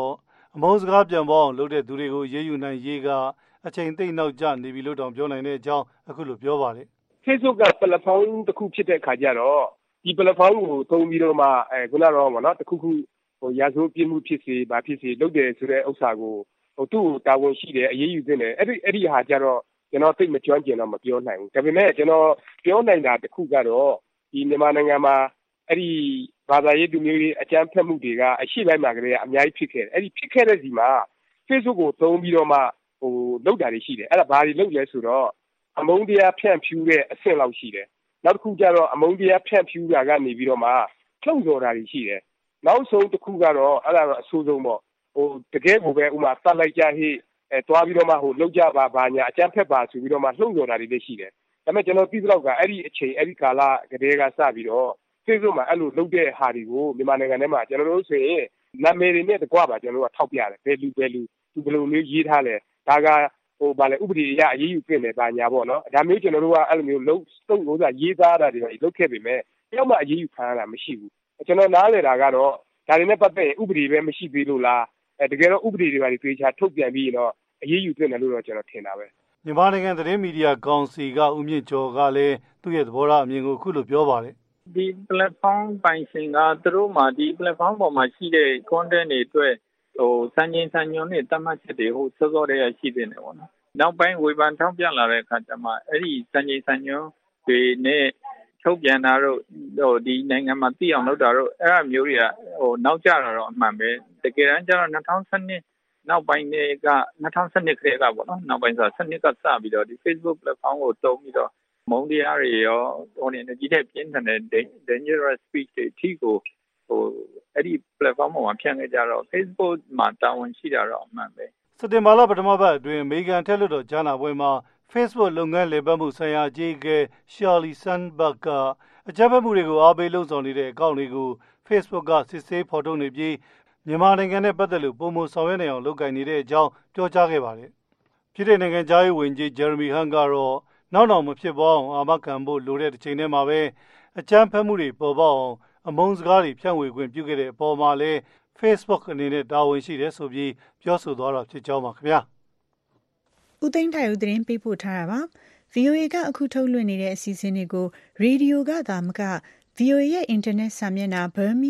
အမုန်းစကားပြန်ပေါ်အောင်လုပ်တဲ့သူတွေကိုရေးယူနိုင်ရေးကအချိန်သိမ့်နောက်ကျနေပြီလို့တောင်ပြောနိုင်တဲ့အကြောင်းအခုလိုပြောပါတယ် Facebook က platform တစ်ခုဖြစ်တဲ့အခါကျတော့ဒီ platform ကိုသုံးပြီးတော့မှခုနကတော့ပေါ့နော်တစ်ခုခုရာဇဝတ်ပြစ်မှုဖြစ်စေဘာဖြစ်စေလုပ်တယ်ဆိုတဲ့ဥစ္စာကိုသူ့ကိုတာဝန်ရှိတယ်အရေးယူသင့်တယ်အဲ့ဒီဟာကြတော့ကျွန်တော်သိမကျွမ်းကျင်တော့မပြောနိုင်ဘူးဒါပေမဲ့ကျွန်တော်ပြောနိုင်တာတစ်ခုကတော့ဒီမြန်မာနိုင်ငံမှာအဲ့ဒီဘာသာရေးလူမျိုးရေးအကြမ်းဖက်မှုတွေကအရှိပိုင်းမှာကလေးကအများကြီးဖြစ်ခဲ့တယ်အဲ့ဒီဖြစ်ခဲ့တဲ့ဒီမှာ Facebook ကိုသုံးပြီးတော့မှလုပ်တာတွေရှိတယ်အဲ့ဒါဘာတွေလုပ်လဲဆိုတော့အမုန်းတရားဖြန့်ဖြူးတဲ့အဆင့်လောက်ရှိတယ်နောက်တစ်ခုကျတော့အမုန်းတရားဖြန့်ဖြူးတာကနေပြီးတော့မှလှုံ့ဆော်တာတွေရှိတယ်နောက်ဆုံးတစ်ခုကတော့အဲ့ဒါတော့အဆိုးဆုံးပေါ့တကယ်ကိုပဲဥမာတတ်လိုက်ကြဟိတွားပြီးတော့မှလောက်ကြပါဘာညာအကြမ်းဖက်ပါဆိုပြီးတော့မှလှုံ့ဆော်တာတွေလည်းရှိတယ်ဒါပေမဲ့ကျွန်တော်သိသလောက်ကအဲ့ဒီအချိန်အဲ့ဒီကာလကတည်းကစပြီးတော့ Facebook မှာအဲ့လိုလုပ်တဲ့ဟာတွေကိုမြန်မာနိုင်ငံထဲမှာကျွန်တော်တို့ဆိုရင်နာမည်တွေနဲ့တကွပါကျွန်တော်တို့ကထောက်ပြတယ်ဘယ်လူသူဘယ်လိုမျိုးရေးထားလဲဒါကဗာလေဥပဒေအရအရေးယူပြင်တယ်ဗာညာပေါ့နော်ဒါမျိုးကျွန်တော်တို့ကအဲ့လိုမျိုးလုံးစုံဥစားရေးသားတာတွေလုပ်ခဲ့ပေမဲ့တယောက်မှအရေးယူခံရတာမရှိဘူးကျွန်တော်နားလည်တာကတော့ဒါတွေနဲ့ပတ်သက်ရင်ဥပဒေပဲမရှိသေးလို့လားတကယ်တော့ဥပဒေတွေပါတွေချထုတ်ပြန်ပြီးတော့အရေးယူပြင်တယ်လို့တော့ကျွန်တော်ထင်တာပဲမြန်မာနိုင်ငံသတင်းမီဒီယာကောင်စီကဦးမြင့်ကျော်ကလည်းသူ့ရဲ့သဘောထားအမြင်ကိုအခုလိုပြောပါတယ်ဒီ platform ပိုင်ရှင်ကသူတို့မှာဒီ platform ပေါ်မှာရှိတဲ့ content တွေအတွက်စံချိန်စံညွှန်းနဲ့တတ်မှတ်ချက်တွေစောစောတည်းရှိနေတယ်ပေါ့နော်နောက်ပိုင်းဝေဖန်ထောက်ပြလာတဲ့အခါကျမှအဲ့ဒီစံချိန်စံညွှန်းတွေနဲ့ထုတ်ပြန်တာတို့ဒီနိုင်ငံမှာသိအောင်လုပ်တာတို့အဲ့အမျိုးတွေကနောက်ကျတာတော့အမှန်ပဲတကယ်တမ်းကျတော့2012နောက်ပိုင်းက2012ခရက်ပေါ့နော်နောက်ပိုင်းဆို12ကစပြီးတော့ဒီ Facebook platform ကိုတုံးပြီးတော့မုန်းတရားတွေရောကြီးတဲ့ပြင်းထန်တဲ့ dangerous speech တွေအထိကိုအဲ့ဒီ platform ပေါ်မှာဖြန့်ခဲ့ကြတော့ Facebook မှာတာဝန်ရှိတာတော့အမှန်ပဲစက်တင်ဘာလပထမပတ်အတွင်းအမေရိကန်ထက်လွှတ်တော်ကြားနာပွဲမှာ Facebook လုပ်ငန်းလည်ပတ်မှုဆိုင်ရာအကြီးအကဲ Sheryl Sandberg ကအကြမ်းဖက်မှုတွေကိုအားပေးလှုံ့ဆော်နေတဲ့အကောင့်တွေကို Facebook ကစစ်ဆေးဖော်ထုတ်နေပြီးမြန်မာနိုင်ငံနဲ့ပတ်သက်လို့ပုံမှန်ဆောင်ရွက်နေအောင်လုပ်ကိုင်နေတဲ့အကြောင်းပြောကြားခဲ့ပါတယ်။ပြည်ထောင်နိုင်ငံသားရေးဝန်ကြီး Jeremy Hunt ကတော့နောက်မဖြစ်ပေါ်အောင်အာမခံဖို့လိုတဲ့တစ်ချိန်တည်းမှာပဲအကြမ်းဖက်မှုတွေပေါ်ပေါက်အောင်အမုန်းစကားတွေဖြန့်ဝေခွင့်ပြုခဲ့တဲ့အပေါ်မှာလည်း Facebook အနေနဲ့တာဝန်ရှိတယ်ဆိုပြီးပြောဆိုသွားတာဖြစ်ကြောင်းပါခင်ဗျာဦးသိန်းထိုင်ဦးသတင်းပေးပို့ထားတာပါ VOA ကအခုထုတ်လွှင့်နေတဲ့အစီအစဉ်တွေကိုရေဒီယိုကသာမက VOA ရဲ့အင်တာနက်စာမျက်နှာ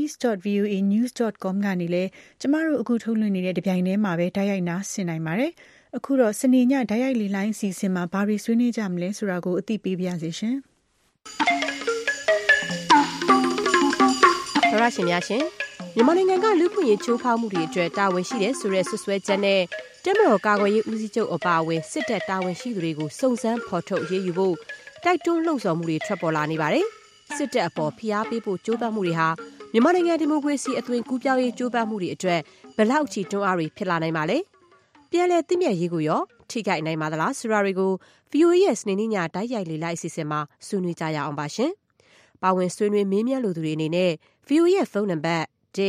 burmese.voanews.com ကနေလည်းကျမတို့အခုထုတ်လွှင့်နေတဲ့တပြိုင်တည်းမှာပဲတိုက်ရိုက်နားဆင်နိုင်ပါတယ်အခုတော့စနေညတိုက်ရိုက်လေလိုင်းအစီအစဉ်မှာဘာတွေဆွေးနွေးကြမလဲဆိုတာကိုအသိပေးပါရစေရှင်ဗရရှင်များရှင်မြန်မာနိုင်ငံကလူ့ခွင့်ရေးချိုးဖောက်မှုတွေအတွက်တာဝန်ရှိတယ်ဆိုတဲ့ဆွဆွဲချက်နဲ့တပ်မတော်ကာကွယ်ရေးဦးစီးချုပ်အပါအဝင်စစ်တပ်တာဝန်ရှိသူတွေကိုစုံစမ်းဖော်ထုတ်ရေးယူဖို့တိုက်တွန်းလှုံ့ဆော်မှုတွေထွက်ပေါ်လာနေပါတယ်စစ်တပ်အပေါ်ဖိအားပေးဖို့ကြိုးပမ်းမှုတွေဟာမြန်မာနိုင်ငံဒီမိုကရေစီအသွင်ကူးပြောင်းရေးကြိုးပမ်းမှုတွေအတွက်ဘယ်လောက်ထိတွန်းအားတွေဖြစ်လာနိုင်ပါလဲပြန်လည်သိမြတ်ရေးကိုရောထိခိုက်နိုင်ပါသလားဆိုတာတွေကို VOA ရဲ့စနေနေ့ညတိုက်ရိုက်လေလိုက်အစီအစဉ်မှာဆွေးနွေးကြရအောင်ပါရှင်။ပါဝင်ဆွေးနွေးမေးမြန်းလိုသူတွေအနေနဲ့ VOA ရဲ့ဖုန်းနံပါတ်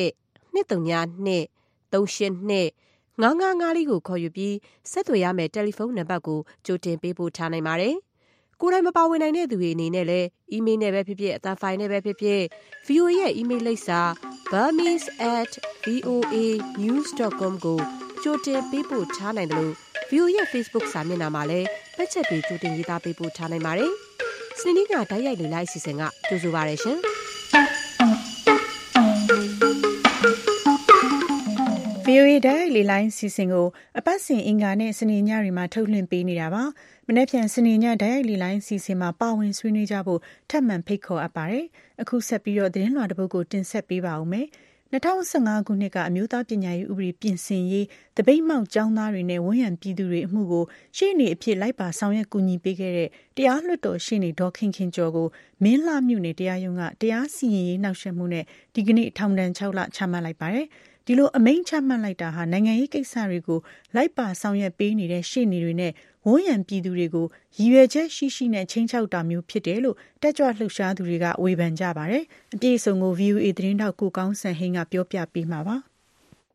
1-232-382-955 ကိုခေါ်ယူပြီးဆက်သွယ်ရမယ့်တယ်လီဖုန်းနံပါတ်ကိုကြိုတင်ပေးပို့ထားနိုင်ပါတယ်။ကိုယ်တိုင်မပါဝင်နိုင်တဲ့သူတွေအနေနဲ့လည်းအီးမေးလ်နဲ့ပဲဖြစ်ဖြစ်အသံဖိုင်နဲ့ပဲဖြစ်ဖြစ် VOA ရဲ့အီးမေးလ်လိပ်စာ burmese@voanews.com ကိုကြိုတင်ပေးပို့ထားနိုင်တယ်လို့ VOA ရဲ့ Facebook စာမျက်နှာမှာလည်းပတ်ချက်တွေကြိုတင်ရေးသားပေးပို့ထားနိုင်ပါတယ်။စနေနေ့ကတိုက်ရိုက်လေလိုက်အစီအစဉ်ကကြိုဆိုပါရရှင်။ VOA တိုက်ရိုက်လေလိုင်းအစီအစဉ်ကိုအပတ်စဉ်အင်္ဂါနဲ့စနေညတွေမှာထုတ်လွှင့်ပေးနေတာပါ။မနေ့ပြန်စနေညတိုက်ရိုက်လေလိုင်းအစီအစဉ်မှာပါဝင်ဆွေးနွေးကြဖို့ထပ်မံဖိတ်ခေါ်အပ်ပါတယ်။အခုဆက်ပြီးတော့သတင်းလွှာတစ်ပုဒ်ကိုတင်ဆက်ပေးပါဦးမယ်။2015ခုနှစ်ကအမျိုးသားပညာရေးဥပဒေပြင်ဆင်ရေးတပိတ်မောက်ကျောင်းသားတွေနဲ့ဝန်ရံပြည်သူတွေအမှုကိုရှေ့နေအဖြစ်လိုက်ပါဆောင်ရွက်ကူညီပေးခဲ့တဲ့တရားလွှတ်တော်ရှေ့နေဒေါ်ခင်ခင်ကျော်ကိုမင်းလှမြို့နယ်တရားရုံးကတရားစီရင်ရေးနှောက်ယှက်မှုနဲ့ဒီကနေ့ထောင်ဒဏ်6လချမှတ်လိုက်ပါတယ်။ဒီလိုအမိန့်ချမှတ်လိုက်တာဟာနိုင်ငံရေးကိစ္စတွေကိုလိုက်ပါဆောင်ရွက်ပေးနေတဲ့ရှေ့နေတွေနဲ့ဝန်ရံပြည်သူတွေကိုရည်ရွယ်ချက်ရှိနဲ့ချင်းချောက်တာမျိုးဖြစ်တယ်လို့တက်ကြွလှုပ်ရှားသူတွေကဝေဖန်ကြပါတယ်။အပြည့်အစုံကို VOA သတင်းထောက်ကိုကောင်းစံဟိန်းကပြောပြပေးမှာပါ။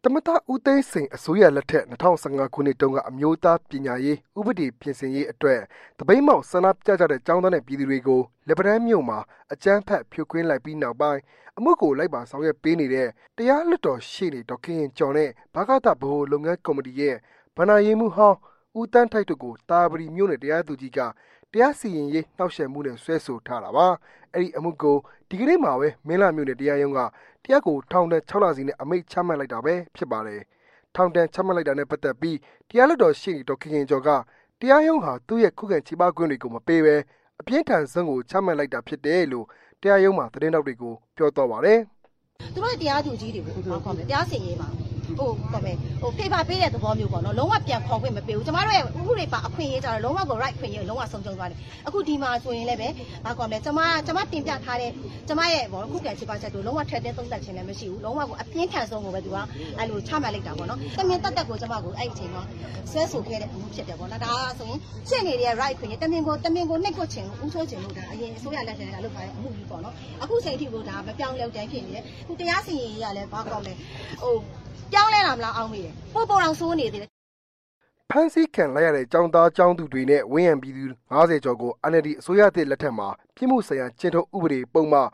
သမ္မတဦးသိန်းစိန်အစိုးရလက်ထက်2015ခုနှစ်တုန်းကအမျိုးသားပညာရေးဥပဒေပြင်ဆင်ရေးအတွက်တပိတ်မောက်ဆန္ဒပြကြတဲ့ကျောင်းသားနဲ့ပြည်သူတွေကိုလက်ပံမြို့မှာအကြမ်းဖက်ဖြိုခွင်းလိုက်ပြီးနောက်ပိုင်းအမှုကိုလိုက်ပါဆောင်ရွက်ပေးနေတဲ့တရားလွှတ်တော်ရှေ့နေဒေါက်ခင်ကျော်နဲ့ဗကသဗဟိုလုပ်ငန်းကော်မတီရဲ့ဗဏ္ဍာရေးမှူးဟောင်းဦးတန်းထိုက်တို့ကိုတာပရီမြို့နယ်တရားသူကြီးကတရားစီရင်ရေးနှောက်ယှက်မှုနဲ့ဆွဲဆိုထားတာပါအဲ့ဒီအမှုကိုဒီကနေ့မှာပဲမင်းလာမြို့နယ်တရားရုံးကတရားကိုထောင်ဒဏ်6လစီနဲ့အမိန့်ချမှတ်လိုက်တာပဲဖြစ်ပါတယ်ထောင်ဒဏ်ချမှတ်လိုက်တာနဲ့ပတ်သက်ပြီးတရားလွှတ်တော်ရှေ့နေဒေါက်ခင်ကျော်ကတရားရုံးဟာသူ့ရဲ့ခုခံချေပခွင့်တွေကိုမပေးဘဲအပြင်းထန်ဆုံးကိုချမှတ်လိုက်တာဖြစ်တယ်လို့တရားရုံးမှာသတင်းတောက်တွေကိုပြောတော့ပါတယ်သူတို့တရားသူကြီးတွေကိုခေါ်မယ်တရားစီရင်ပါဖေးပါပေးတဲ့သဘောမျိုးပေါ့နော်လုံးဝပြန်ခေါ်ခွင့်မပေးဘူးကျမတို့ရဲ့ဥပဒေပါအခွင့်အရေးကြတော့လုံးဝကို right ခွင့်ရေးလုံးဝဆုံးရှုံးသွားတယ်အခုဒီမှာဆိုရင်လည်းပဲဘာခေါ်မလဲကျမတင်ပြထားတဲ့ကျမရဲ့ဘောခုခံချေပချက်တို့လုံးဝထက်တဲ့သုံးသက်ခြင်းလည်းမရှိဘူးလုံးဝကိုအပြင်းထန်ဆုံးကိုပဲသူကအဲ့လိုချမှတ်လိုက်တာပေါ့နော်တမင်တက်ကိုကျမကိုအဲ့အချိန်မှာဆွဲဆိုခဲ့တဲ့အမှုဖြစ်တယ်ပေါ့နော်ဒါဆိုရင်ရှင်းနေတဲ့ right ခွင့်ရေးတမင်ကိုနှိပ်ကွက်ခြင်းဦးချိုးခြင်းလို့ဒါအရင်အစိုးရလက်ထက်ကလုပ်ထားတဲ့အမှုကြီးပေါ့နော်အခုချိန်ထိကိုဒါမပြောင်းလဲတိုင်းဖြစ်နေတယ်ခုတရားစီရင်ရေးကလည်းဘာခေါ်လဲပြောင်းလဲလာမလားအောင်မိတယ်ပို့အောင်ဆိုးနေသေးတယ်ဖန်စီခံလိုက်ရတဲ့ចောင်းသားចောင်းသူတွေနဲ့ဝင်းရံပြည်သူ90ကျော်ကို NLD အစိုးရသစ်လက်ထက်မှာပြည်မှုဆိုင်ရာကျင့်ထုံးဥပဒေပုံမှန်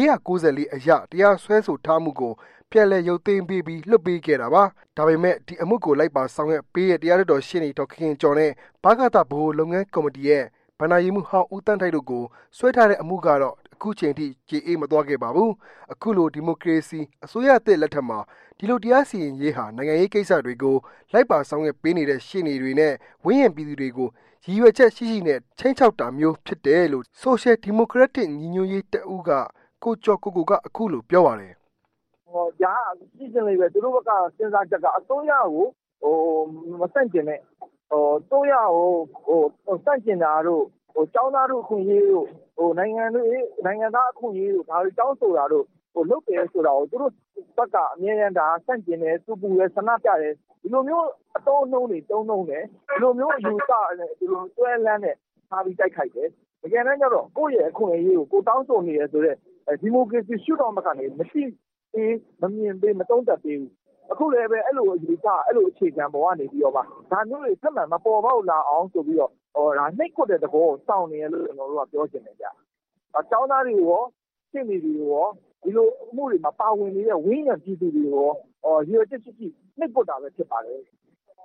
494အရတရားစွဲဆိုထားမှုကိုပြန်လည်ရုပ်သိမ်းပေးပြီးလွှတ်ပေးခဲ့တာပါဒါပေမဲ့ဒီအမှုကိုလိုက်ပါဆောင်ရွက်ပေးတဲ့တရားလွှတ်တော်ရှေ့နေဒေါက်ခင်ကျော်နဲ့ဗကသဗဟိုလုပ်ငန်းကော်မတီရဲ့ဗဏ္ဍာရေးမှူးဟောင်းဦးတန်းထိုက်တို့ကိုဆွဲထားတဲ့အမှုကတော့အခုချိန်ထိကြေအေးမသွားခဲ့ပါဘူးအခုလိုဒီမိုကရေစီအစိုးရသစ်လက်ထက်မှာဒီလိုတရားစီရင်ရေးဟာနိုင်ငံရေးကိစ္စတွေကိုလိုက်ပါဆောင်ရွက်ပေးနေတဲ့ရှေ့နေတွေနဲ့ဝင်းရံပြည်သူတွေကိုရည်ရွယ်ချက်ရှိရှိနဲ့ချင်းချောက်တာမျိုးဖြစ်တယ်လို့ Social Democratic ညီညွတ်ရေးတပ်ဦးကကိုကျော်ကိုကအခုလိုပြောပါတယ်ဒါစီစဉ်လေးပဲသူတို့ကစဉ်းစားချက်ကအစိုးရကိုမဆန့်ကျင်နဲ့စိုးရကိုဆန့်ကျင်တာတို့ကျောင်းသားတို့ခွင့်ရေးတို့နိုင်ငံသားအခွင့်ရေးတို့ဒါတွေတောင်းဆိုတာတို့လုပ်တယ်ဆိုတာကိုသူတို့ဘက်ကအမြဲတမ်းဒါဆန့်ကျင်တယ်သူပူတယ်ဆန္ဒပြတယ်ဒီလိုမျိုးအတုံးအနှုံးတွေတုံးတယ်ဒီလိုမျိုးအယူဆနဲ့ဒီလိုတွဲလန်းနဲ့ထားပြီးတိုက်ခိုက်တယ်တကယ်တမ်းကျတော့ကိုယ့်ရဲ့အခွင့်အရေးကိုတောင်းဆိုနေရဆိုတဲ့ဒီမိုကရေစီရှုထောင့်ဘက်ကနေမရှိသေးမမြင်သေးမသုံးသပ်သေးဘူးအခုလည်းပဲအဲ့လိုအယူဆအဲ့လိုအခြေခံပေါ်ကနေပြီးတော့ပါဒါမျိုးတွေဆက်မှန်မပေါ်ပေါက်လာအောင်ဆိုပြီးတော့ဒါနှိပ်ကွက်တဲ့သဘောကိုစောင့်နေရလို့ကျွန်တော်တို့ကပြောချင်တယ်ဗျ။အကြောင်းသားတွေရောရှင်းနေတွေရောဒီလိုအမှုတွေမှာပါဝင်နေတဲ့ဝင်းရံပြည်သူတွေရောရည်ရွယ်ချက်ရှိနှိပ်ကွက်တာပဲဖြစ်ပါတယ်။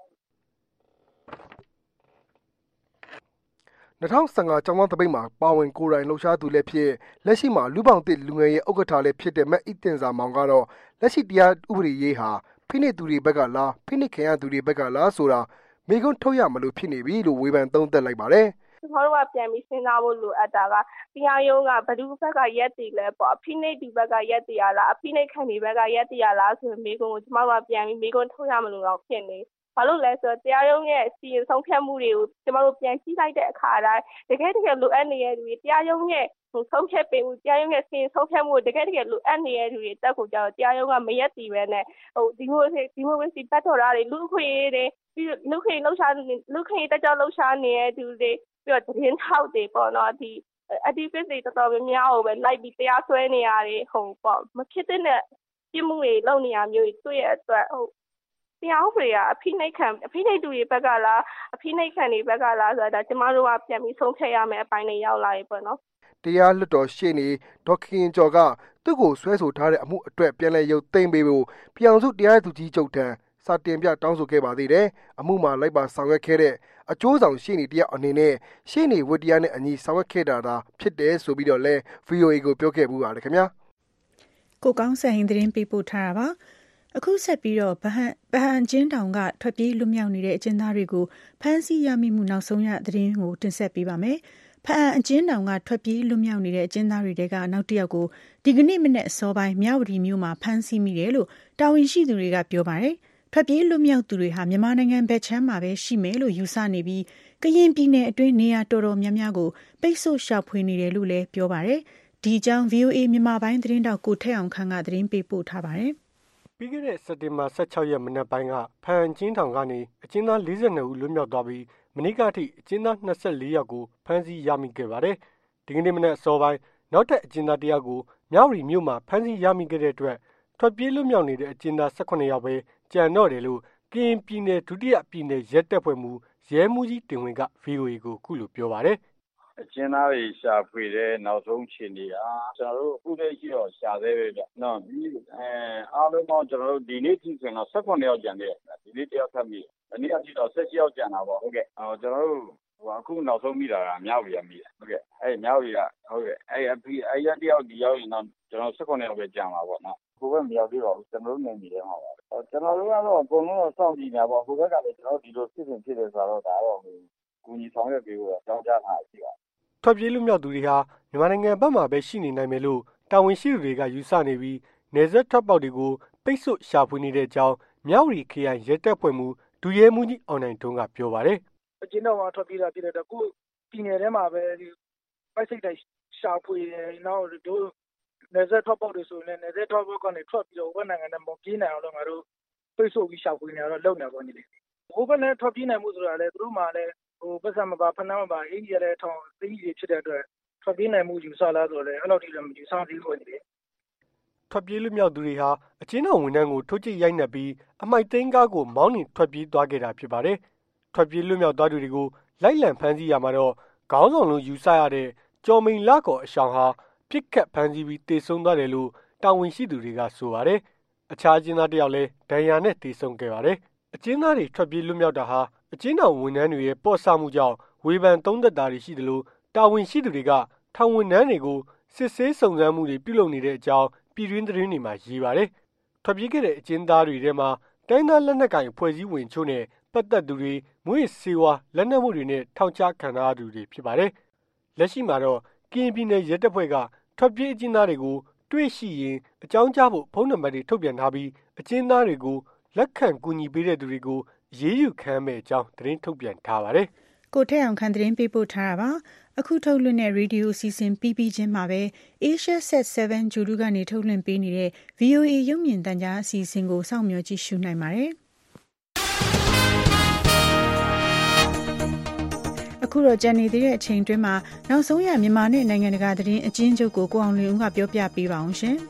2015ကျောင်းသားတပိတ်မှာပါဝင်ကိုယ်တိုင်လှုပ်ရှားသူလည်းဖြစ်လက်ရှိမှာလူပောင်တစ်လူငယ်ရဲ့ဥက္ကဋ္ဌလည်းဖြစ်တဲ့မက်အီတင်စာမောင်ကတော့လက်ရှိတရားဥပဒေရေးဟာဖိနှိပ်သူတွေဘက်ကလားဖိနှိပ်ခံရသူတွေဘက်ကလားဆိုတာမိကုန်းထုတ်ရမလို့ဖြစ်နေပြီလို့ဝေဖန်သုံးသပ်လိုက်ပါတယ်ကျွန်တော်တို့ကပြန်ပြီးစဉ်းစားဖို့လိုအပ်တာကတရားရုံးကဘယ်သူဘက်ကရက်တည်လဲပေါ့အဖိနှိပ်ဒီဘက်ကရက်တည်ရလားအဖိနှိပ်ခံဒီဘက်ကရက်တည်ရလားဆိုရင်မိကုန်းကိုကျွန်တော်တို့ကပြန်ပြီးမိကုန်းထုတ်ရမလို့တော့ဖြစ်နေဘာလို့လဲဆိုတော့တရားရုံးရဲ့စီရင်ဆုံးဖြတ်မှုတွေကိုကျွန်တော်တို့ပြန်ကြည့်လိုက်တဲ့အခါတိုင်းတကယ်လိုအပ်နေတဲ့လူတွေတရားရုံးရဲ့ဆုံးဖြတ်ပေးမှုတရားရုံးရဲ့စီရင်ဆုံးဖြတ်မှုတကယ်လိုအပ်နေတဲ့လူတွေတက်ကိုကြောက်တရားရုံးကမရက်တည်ပဲနဲ့ဒီမိုကရေစီပတ်တော်တာတွေလူခွေတွေပြီးလူခွေလှုပ်ရှားလူခွေတက်ကြလှုပ်ရှားနေတဲ့သူတွေပြီးတော့သတင်းထောက်တွေပေါ့နော်ဒီ activist တွေတော်တော်များများကိုပဲလိုက်ပြီးတရားစွဲနေရတယ်ပေါ့မဖြစ်တဲ့ပြစ်မှုတွေလုပ်နေရမျိုးတွေ့ရအတွက်တရားဥပဒေကအဖိနှိပ်သူတွေဘက်ကလားအဖိနှိပ်ခံတွေဘက်ကလားဆိုတာကျမတို့ကပြန်ပြီးဆုံးဖြတ်ရမယ်အပိုင်းတွေရောက်လာပြီပေါ့နော်တရားလွှတ်တော်ရှေ့နေဒေါက်ခင်ကျော်ကသူ့ကိုဆွဲဆိုထားတဲ့အမှုအတွက်ပြန်လည်ရုပ်သိမ်းပေးဖို့ပြည်အောင်စုတရားသူကြီးချုပ်ထံစာတင်ပြတောင်းဆိုခဲ့ပါသေးတယ်။အမှုမှာလိုက်ပါဆောင်ရွက်ခဲ့တဲ့အကျိုးဆောင်ရှေ့နေတယောက်အနေနဲ့ရှေ့နေဝတ္တရားနဲ့အညီဆောင်ရွက်ခဲ့တာဖြစ်တယ်ဆိုပြီးတော့လဲ VOA ကိုပြောခဲ့မှုပါတယ်ခင်ဗျာ။ကိုကောင်းစံရင်သတင်းပေးပို့ထားတာပါ။အခုဆက်ပြီးတော့ဗဟန်ကျင်းတောင်ကထွက်ပြေးလွတ်မြောက်နေတဲ့အကျဉ်းသားတွေကိုဖမ်းဆီးရမိမှုနောက်ဆုံးရသတင်းကိုတင်ဆက်ပေးပါမယ်။ဖအံအကျဉ်းတောင်ကထွက်ပြေးလွတ်မြောက်နေတဲ့အကျဉ်းသားတွေတဲကနောက်တစ်ယောက်ကိုဒီကနေ့မနေ့အစောပိုင်းမြဝတီမြို့မှာဖမ်းဆီးမိတယ်လို့တာဝန်ရှိသူတွေကပြောပါတယ်။ထွက်ပြေးလွတ်မြောက်သူတွေဟာမြန်မာနိုင်ငံဘက်ခြမ်းမှာပဲရှိမယ်လို့ယူဆနေပြီးကရင်ပြည်နယ်အတွင်းနေရာတော်တော်များများကိုပိတ်ဆို့ရှာဖွေနေတယ်လို့လည်းပြောပါတယ်။ဒီကြောင့် VOA မြန်မာပိုင်းသတင်းတောက်ကိုထက်အောင်ခန့်ကသတင်းပေးပို့ထားပါတယ်။ပြီးခဲ့တဲ့စက်တင်ဘာ16ရက်မနက်ပိုင်းကဖအံကျင်းတောင်ကနေအကျဉ်းသား42ဦးလွတ်မြောက်သွားပြီးမနေ့ကအထိအကျဉ်းသား24ယောက်ကိုဖမ်းဆီးရမိခဲ့ပါတယ်။ဒီကနေ့မနက်အစောပိုင်းနောက်ထပ်အကျဉ်းသား1ယောက်ကိုမြဝတီမြို့မှာဖမ်းဆီးရမိခဲ့တဲ့အတွက်ထွက်ပြေးလွတ်မြောက်နေတဲ့အကျဉ်းသား18ယောက်ပဲကြံတော့တယ်လို့ကရင်ပြည်နယ်ဒုတိယပြည်နယ်ရဲတပ်ဖွဲ့မှူးရဲမှူးကြီးတင်ဝင်းက VOA ကိုခုလိုပြောပါတယ်အကျဉ်းသားတွေရှာဖွေတဲ့နောက်ဆုံးအခြေအနေကကျွန်တော်တို့အခုတည်းရှိတော့ရှာသေးပဲဗျနော်ပြီးအားလုံးတော့ကျွန်တော်တို့ဒီနေ့ထိဆိုရင်တော့18ယောက်ကြံတယ်ဒီနေ့တယောက်ထပ်မိတယ်ဒီနေ့အထိတော့16ယောက်ကြံတာပေါ့ဟုတ်ကဲ့ကျွန်တော်တို့အခုနောက်ဆုံးမိတာကမြောက်ရီကမိတယ်ဟုတ်ကဲ့အဲ့မြောက်ရီကဟုတ်ကဲ့အဲ့ရတယောက်ဒီရောက်ရင်တော့ကျွန်တော်18ယောက်ပဲကြံပါပေါ့နော်ကိုယ်ကမရောက်သေးပါဘူးကျွန်တော်တို့နေနေတယ်မှာပါကျွန်တော်တို့ကတော့အကုန်လုံးတော့စောင့်ကြည့်နေတာပေါ့ကိုယ်ကလည်းကျွန်တော်ဒီလိုဖြစ်ဖြစ်တယ်ဆိုတော့ဒါတော့ကူညီဆောင်ရွက်ပေးဖို့ကြောင်းကြားထားရှိပါတယ်ထွက်ပြေးလွတ်မြောက်သူတွေဟာမြန်မာနိုင်ငံဘက်မှာပဲရှိနေနိုင်မယ်လို့တာဝန်ရှိသူတွေကယူဆနေပြီးနယ်စပ်ထွက်ပေါက်တွေကိုပိတ်ဆို့ရှာဖွေနေတဲ့အကြောင်းမြောက်ရီခရိုင်ရဲတပ်ဖွဲ့မှူးဒုရဲမှူးကြီးအောင်နိုင်ထွန်းကပြောပါတယ်အကျဉ်းတော်မှာထွက်ပြေးတာဖြစ်တဲ့တော့ကိုပြည်နယ်ထဲမှာပဲပိုက်စိတ်တိုင်းရှာဖွေနေနောက်တို့နယ်စပ်ထွက်ပေါက်တွေဆိုရင်နယ်စပ်ထွက်ပေါက်ကနေထွက်ပြီးတော့ဘယ်နိုင်ငံနဲ့မပြေးနိုင်အောင်လို့ငါတို့ပိတ်ဆို့ပြီးရှာဖွေနေတော့လုပ်နေပါနေတယ်ဘိုးဘက်နဲ့ထွက်ပြေးနိုင်မှုဆိုတာလည်းသူတို့မှလည်းပတ်စံမပါဖနှမ်းမပါအင်ကြီးလည်းထောင်းသိကြီးဖြစ်တဲ့အတွက်ထွက်ပြေးနိုင်မှုယူဆလားဆိုတော့လည်းအဲ့လိုတိလည်းမယူဆသေးဘူးနေတယ်ထွက်ပြေးလွတ်မြောက်သူတွေဟာအကျဉ်းတော်ဝန်ထမ်းကိုထိုးကြိတ်ရိုက်နှက်ပြီးအမိုက်သိမ်းကားကိုမောင်းနှင်ထွက်ပြေးသွားခဲ့တာဖြစ်ပါတယ်ထွက်ပြေးလွတ်မြောက်သွားသူတွေကိုလိုက်လံဖမ်းဆီးရမှာတော့ခေါင်းဆောင်လုံးယူဆရတဲ့ကျော်မိန်လကော်အဆောင်ဟာပြစ်ခတ်ဖမ်းဆီးပြီးတေဆုံးသွားတယ်လို့တာဝန်ရှိသူတွေကဆိုပါတယ်အခြားအကျဉ်းသားတစ်ယောက်လည်းဒဏ်ရာနဲ့တေဆုံးခဲ့ပါတယ်အကျဉ်းသားတွေထွက်ပြေးလွတ်မြောက်တာဟာအကျဉ်းတော်ဝန်ထမ်းတွေရဲ့ပေါ့ဆမှုကြောင့်ဝေဖန်သုံးသက်တာတွေရှိတယ်လို့တာဝန်ရှိသူတွေကထောင်ဝန်ထမ်းတွေကိုစစ်ဆေးစုံစမ်းမှုတွေပြုလုပ်နေတဲ့အကြောင်းပြည်တွင်းသတင်းတွေမှာရေးပါတယ်ထွက်ပြေးခဲ့တဲ့အကျဉ်းသားတွေထဲမှာတိုင်းသားလက်နက်ကိုင်အဖွဲ့အစည်းဝင်ချို့နဲ့ပတ်သက်သူတွေမွေးစေဝါလက်နက်မှုတွေနဲ့ထောင်ချခံရသူတွေဖြစ်ပါတယ်လက်ရှိမှာတော့ကရင်ပြည်နယ်ရဲတပ်ဖွဲ့ကထွက်ပြေးအကျဉ်းသားတွေကိုတွေ့ရှိရင်အကြောင်းကြားဖို့ဖုန်းနံပါတ်တွေထုတ်ပြန်ထားပြီးအကျဉ်းသားတွေကိုလက်ခံကူညီပေးတဲ့သူတွေကိုရေးယူခံမဲ့အကြောင်းသတင်းထုတ်ပြန်ထားပါတယ်ကိုထက်အောင်ခန့်သတင်းပေးပို့ထားတာပါအခုထုတ်လွှင့်တဲ့ရေဒီယိုစီစဉ်ပြီးချင်းမှာပဲ Asia Set 7 ဂျူဒူကနေထုတ်လွှင့်ပေးနေတဲ့ VOA ရုပ်မြင်သံကြားအစီအစဉ်ကိုစောင့်မျှော်ကြည့်ရှုနိုင်ပါတယ်အခုတော့ကြံနေသေးတဲ့အချိန်တွင်းမှာနောက်ဆုံးရမြန်မာနဲ့နိုင်ငံတကာသတင်းအကျဉ်းချုပ်ကိုအောင်လွင်ဦးကပြောပြပေးပါအောင်ရှင်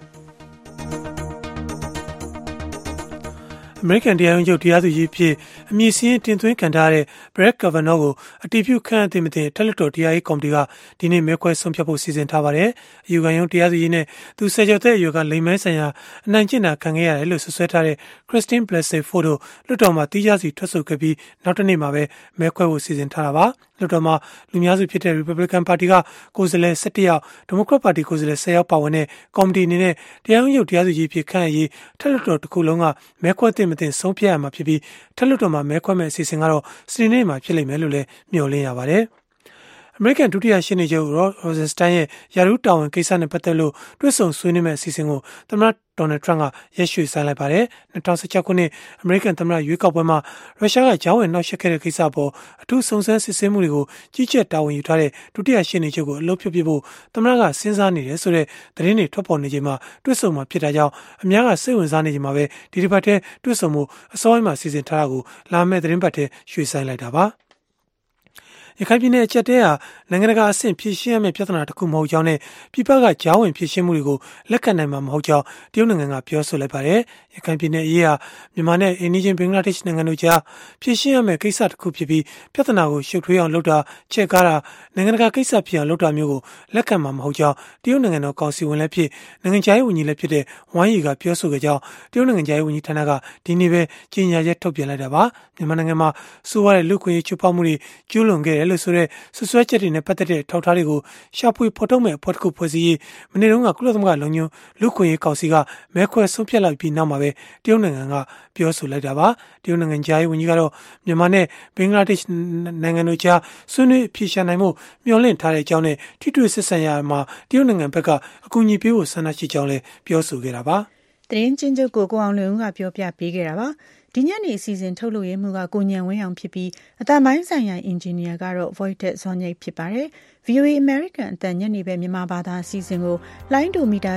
အမေရိကန်တရားရုံးချုပ်တရားသူကြီးဖြစ်အမည်စင်းတင်သွင်းခံထားတဲ့ Brett Kavanaugh ကိုအတည်ပြုခန့်အပ်သင့်မသင့်ထက်လက်တော်တရားရေးကော်မတီကဒီနေ့မဲခွဲဆုံးဖြတ်ဖို့စီစဉ်ထားပါတယ်။အယူခံရုံးတရားသူကြီးနဲ့သူဆယ်ကျော်သက်အရွယ်ကလိမ်မဲဆိုင်ရာအနိုင်ကျင့်တာခံခဲ့ရတယ်လို့ဆွဆွဲထားတဲ့ Christine Blasey Ford တို့လွှတ်တော်မှာတီးခြားစီထွက်ဆိုခဲ့ပြီးနောက်တစ်နေ့မှာပဲမဲခွဲဖို့စီစဉ်ထားတာပါ။လွှတ်တော်မှာလူများစုဖြစ်တဲ့ Republican Party ကကိုယ်စားလှယ်17ယောက် Democrat Party ကိုယ်စားလှယ်10ယောက်ပါဝင်တဲ့ကော်မတီအနေနဲ့တရားရုံးချုပ်တရားသူကြီးဖြစ်ခန့်အပ်ရေးထက်လက်တော်တစ်ခုလုံးကမဲခွဲသင့်မသင့်ဆုံးဖြတ်ရမှာဖြစ်ပြီးထက်လွှတ်တော်မှာမဲခွဲမဲ့အစီအစဉ်ကတော့စနေနေ့မှာဖြစ်လိမ့်မယ်လို့လည်းမျှော်လင့်ရပါတယ်။အမေရိကန်ဒုတိယရှေ့နေချုပ် Rod Rosenstein ရဲ့ရာထူးတာဝန်ကိစ္စနဲ့ပတ်သက်လို့တွဲဆုံဆွေးနွေးမဲ့အစီအစဉ်ကိုသမ္မတဒေါ်နယ်ထရန့်ကရက်ရွှေ့ဆိုင်းလိုက်ပါတယ်။2016ခုနှစ်အမေရိကန်သမ္မတရွေးကောက်ပွဲမှာရုရှားကကြားဝင်နှောက်ယှက်ခဲ့တဲ့ကိစ္စပေါ်အထူးစုံစမ်းစစ်ဆေးမှုတွေကိုကြီးကြပ်တာဝန်ယူထားတဲ့ဒုတိယရှေ့နေချုပ်ကိုအလုပ်ဖြုတ်ပစ်ဖို့သမ္မတကစဉ်းစားနေတယ်ဆိုတဲ့သတင်းတွေထွက်ပေါ်နေချိန်မှာတွဲဆုံမှာဖြစ်တာကြောင့်အများကစိတ်ဝင်စားနေချိန်မှာပဲဒီတစ်ပတ်ထဲတွဲဆုံမှုအစောပိုင်းမှာစီစဉ်ထားတာကိုလာမယ့်သတင်းပတ်ထဲရွှေ့ဆိုင်းလိုက်တာပါ။ရခိုင်ပြည်နယ်အကျပ်တဲဟာနိုင်ငံတကာအဆင့်ဖြေရှင်းရမယ့်ပြဿနာတစ်ခုမဟုတ်ကြောင်းနဲ့ပြည်ပကကြားဝင်ဖြေရှင်းမှုတွေကိုလက်ခံနိုင်မှာမဟုတ်ကြောင်းတရုတ်နိုင်ငံကပြောဆိုလိုက်ပါတယ်။ရခိုင်ပြည်နယ်အရေးဟာမြန်မာနဲ့အိန္ဒိယဘင်္ဂလားဒေ့ရှ်နိုင်ငံတို့ကြားဖြေရှင်းရမယ့်ကိစ္စတစ်ခုဖြစ်ပြီးပြဿနာကိုရှုပ်ထွေးအောင်လုပ်တာချဲ့ကားတာနိုင်ငံတကာကိစ္စဖြစ်အောင်လုပ်တာမျိုးကိုလက်ခံမှာမဟုတ်ကြောင်းတရုတ်နိုင်ငံတော်ကောင်စီဝင်လည်းဖြစ်နိုင်ငံခြားရေးဝန်ကြီးလည်းဖြစ်တဲ့ဝမ်ယီကပြောဆိုခဲ့ကြောင်းတရုတ်နိုင်ငံခြားရေးဝန်ကြီးဌာနကဒီနေ့ပဲကြေညာချက်ထုတ်ပြန်လိုက်တာပါ။မြန်မာနိုင်ငံမှာဆိုးရတဲ့လူခွင့်ရေးချိုးဖောက်မှုတွေကျူးလွန်ခဲ့လို့ဆိုတဲ့ဆွဆွဲချက်တွေနဲ့ပတ်သက်တဲ့ထောက်ထားတွေကိုရှာဖွေဖော်ထုတ်မဲ့အဖွဲ့တစ်ခုဖွဲ့စည်းရေးမနေ့တုန်းကကုလသမဂ္ဂလုံခြုံလူခွင့်ရေးကောင်စီကမဲခွဲဆုံးဖြတ်လိုက်ပြီးနောက်မှာပဲတရုတ်နိုင်ငံကပြောဆိုလိုက်တာပါတရုတ်နိုင်ငံကြားရေးဝန်ကြီးကတော့မြန်မာနဲ့ဘင်္ဂလားဒေ့ရှ်နိုင်ငံတို့ကြားဆွေးနွေးအဖြေရှာနိုင်မှုမျှော်လင့်ထားတဲ့အကြောင်းနဲ့ထိတွေ့ဆက်ဆံရမှာတရုတ်နိုင်ငံဘက်ကအကူအညီပေးဖို့ဆန္ဒရှိကြောင်းလည်းပြောဆိုခဲ့တာပါသတင်းချင်းချုပ်ကိုအောင်လွင်ဦးကပြောပြပေးခဲ့တာပါဒီညနေအစီအစဉ်ထုတ်လို့ရမှုကကိုညံဝင်းအောင်ဖြစ်ပြီးအတန်ပိုင်းဆိုင်ရာအင်ဂျင်နီယာကတော့ Voited ဇွန်ညိတ်ဖြစ်ပါတယ်။ VOA American အတန်ညနေပဲမြန်မာဘာသာအစီအစဉ်ကိုလိုင်းဒိုမီတာ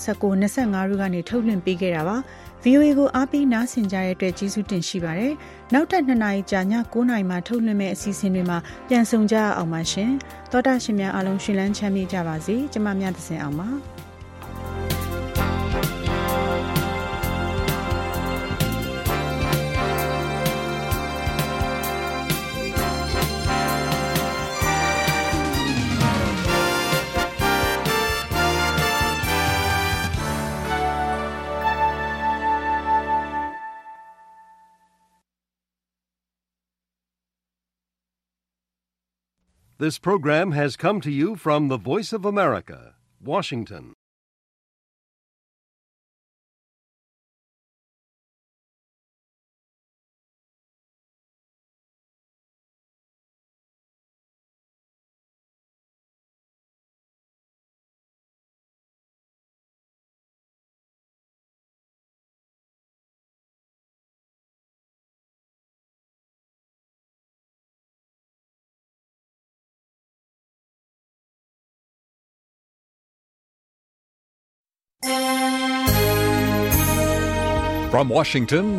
1925ရုကနေထုတ်လွှင့်ပေးခဲ့တာပါ။ VOA ကိုအားပေးနားဆင်ကြတဲ့အတွက်ကျေးဇူးတင်ရှိပါတယ်။နောက်ထပ်2နာရီကြာည9နာရီမှာထုတ်လွှင့်မယ့်အစီအစဉ်တွေမှာပြန်ဆုံကြအောင်ပါရှင်။သောတာရှင်များအားလုံးရှင်လန်းချမ်းမြေ့ကြပါစေ။ကျမမြတ်သဇင်အောင်ပါ။ This program has come to you from the Voice of America, Washington. From Washington,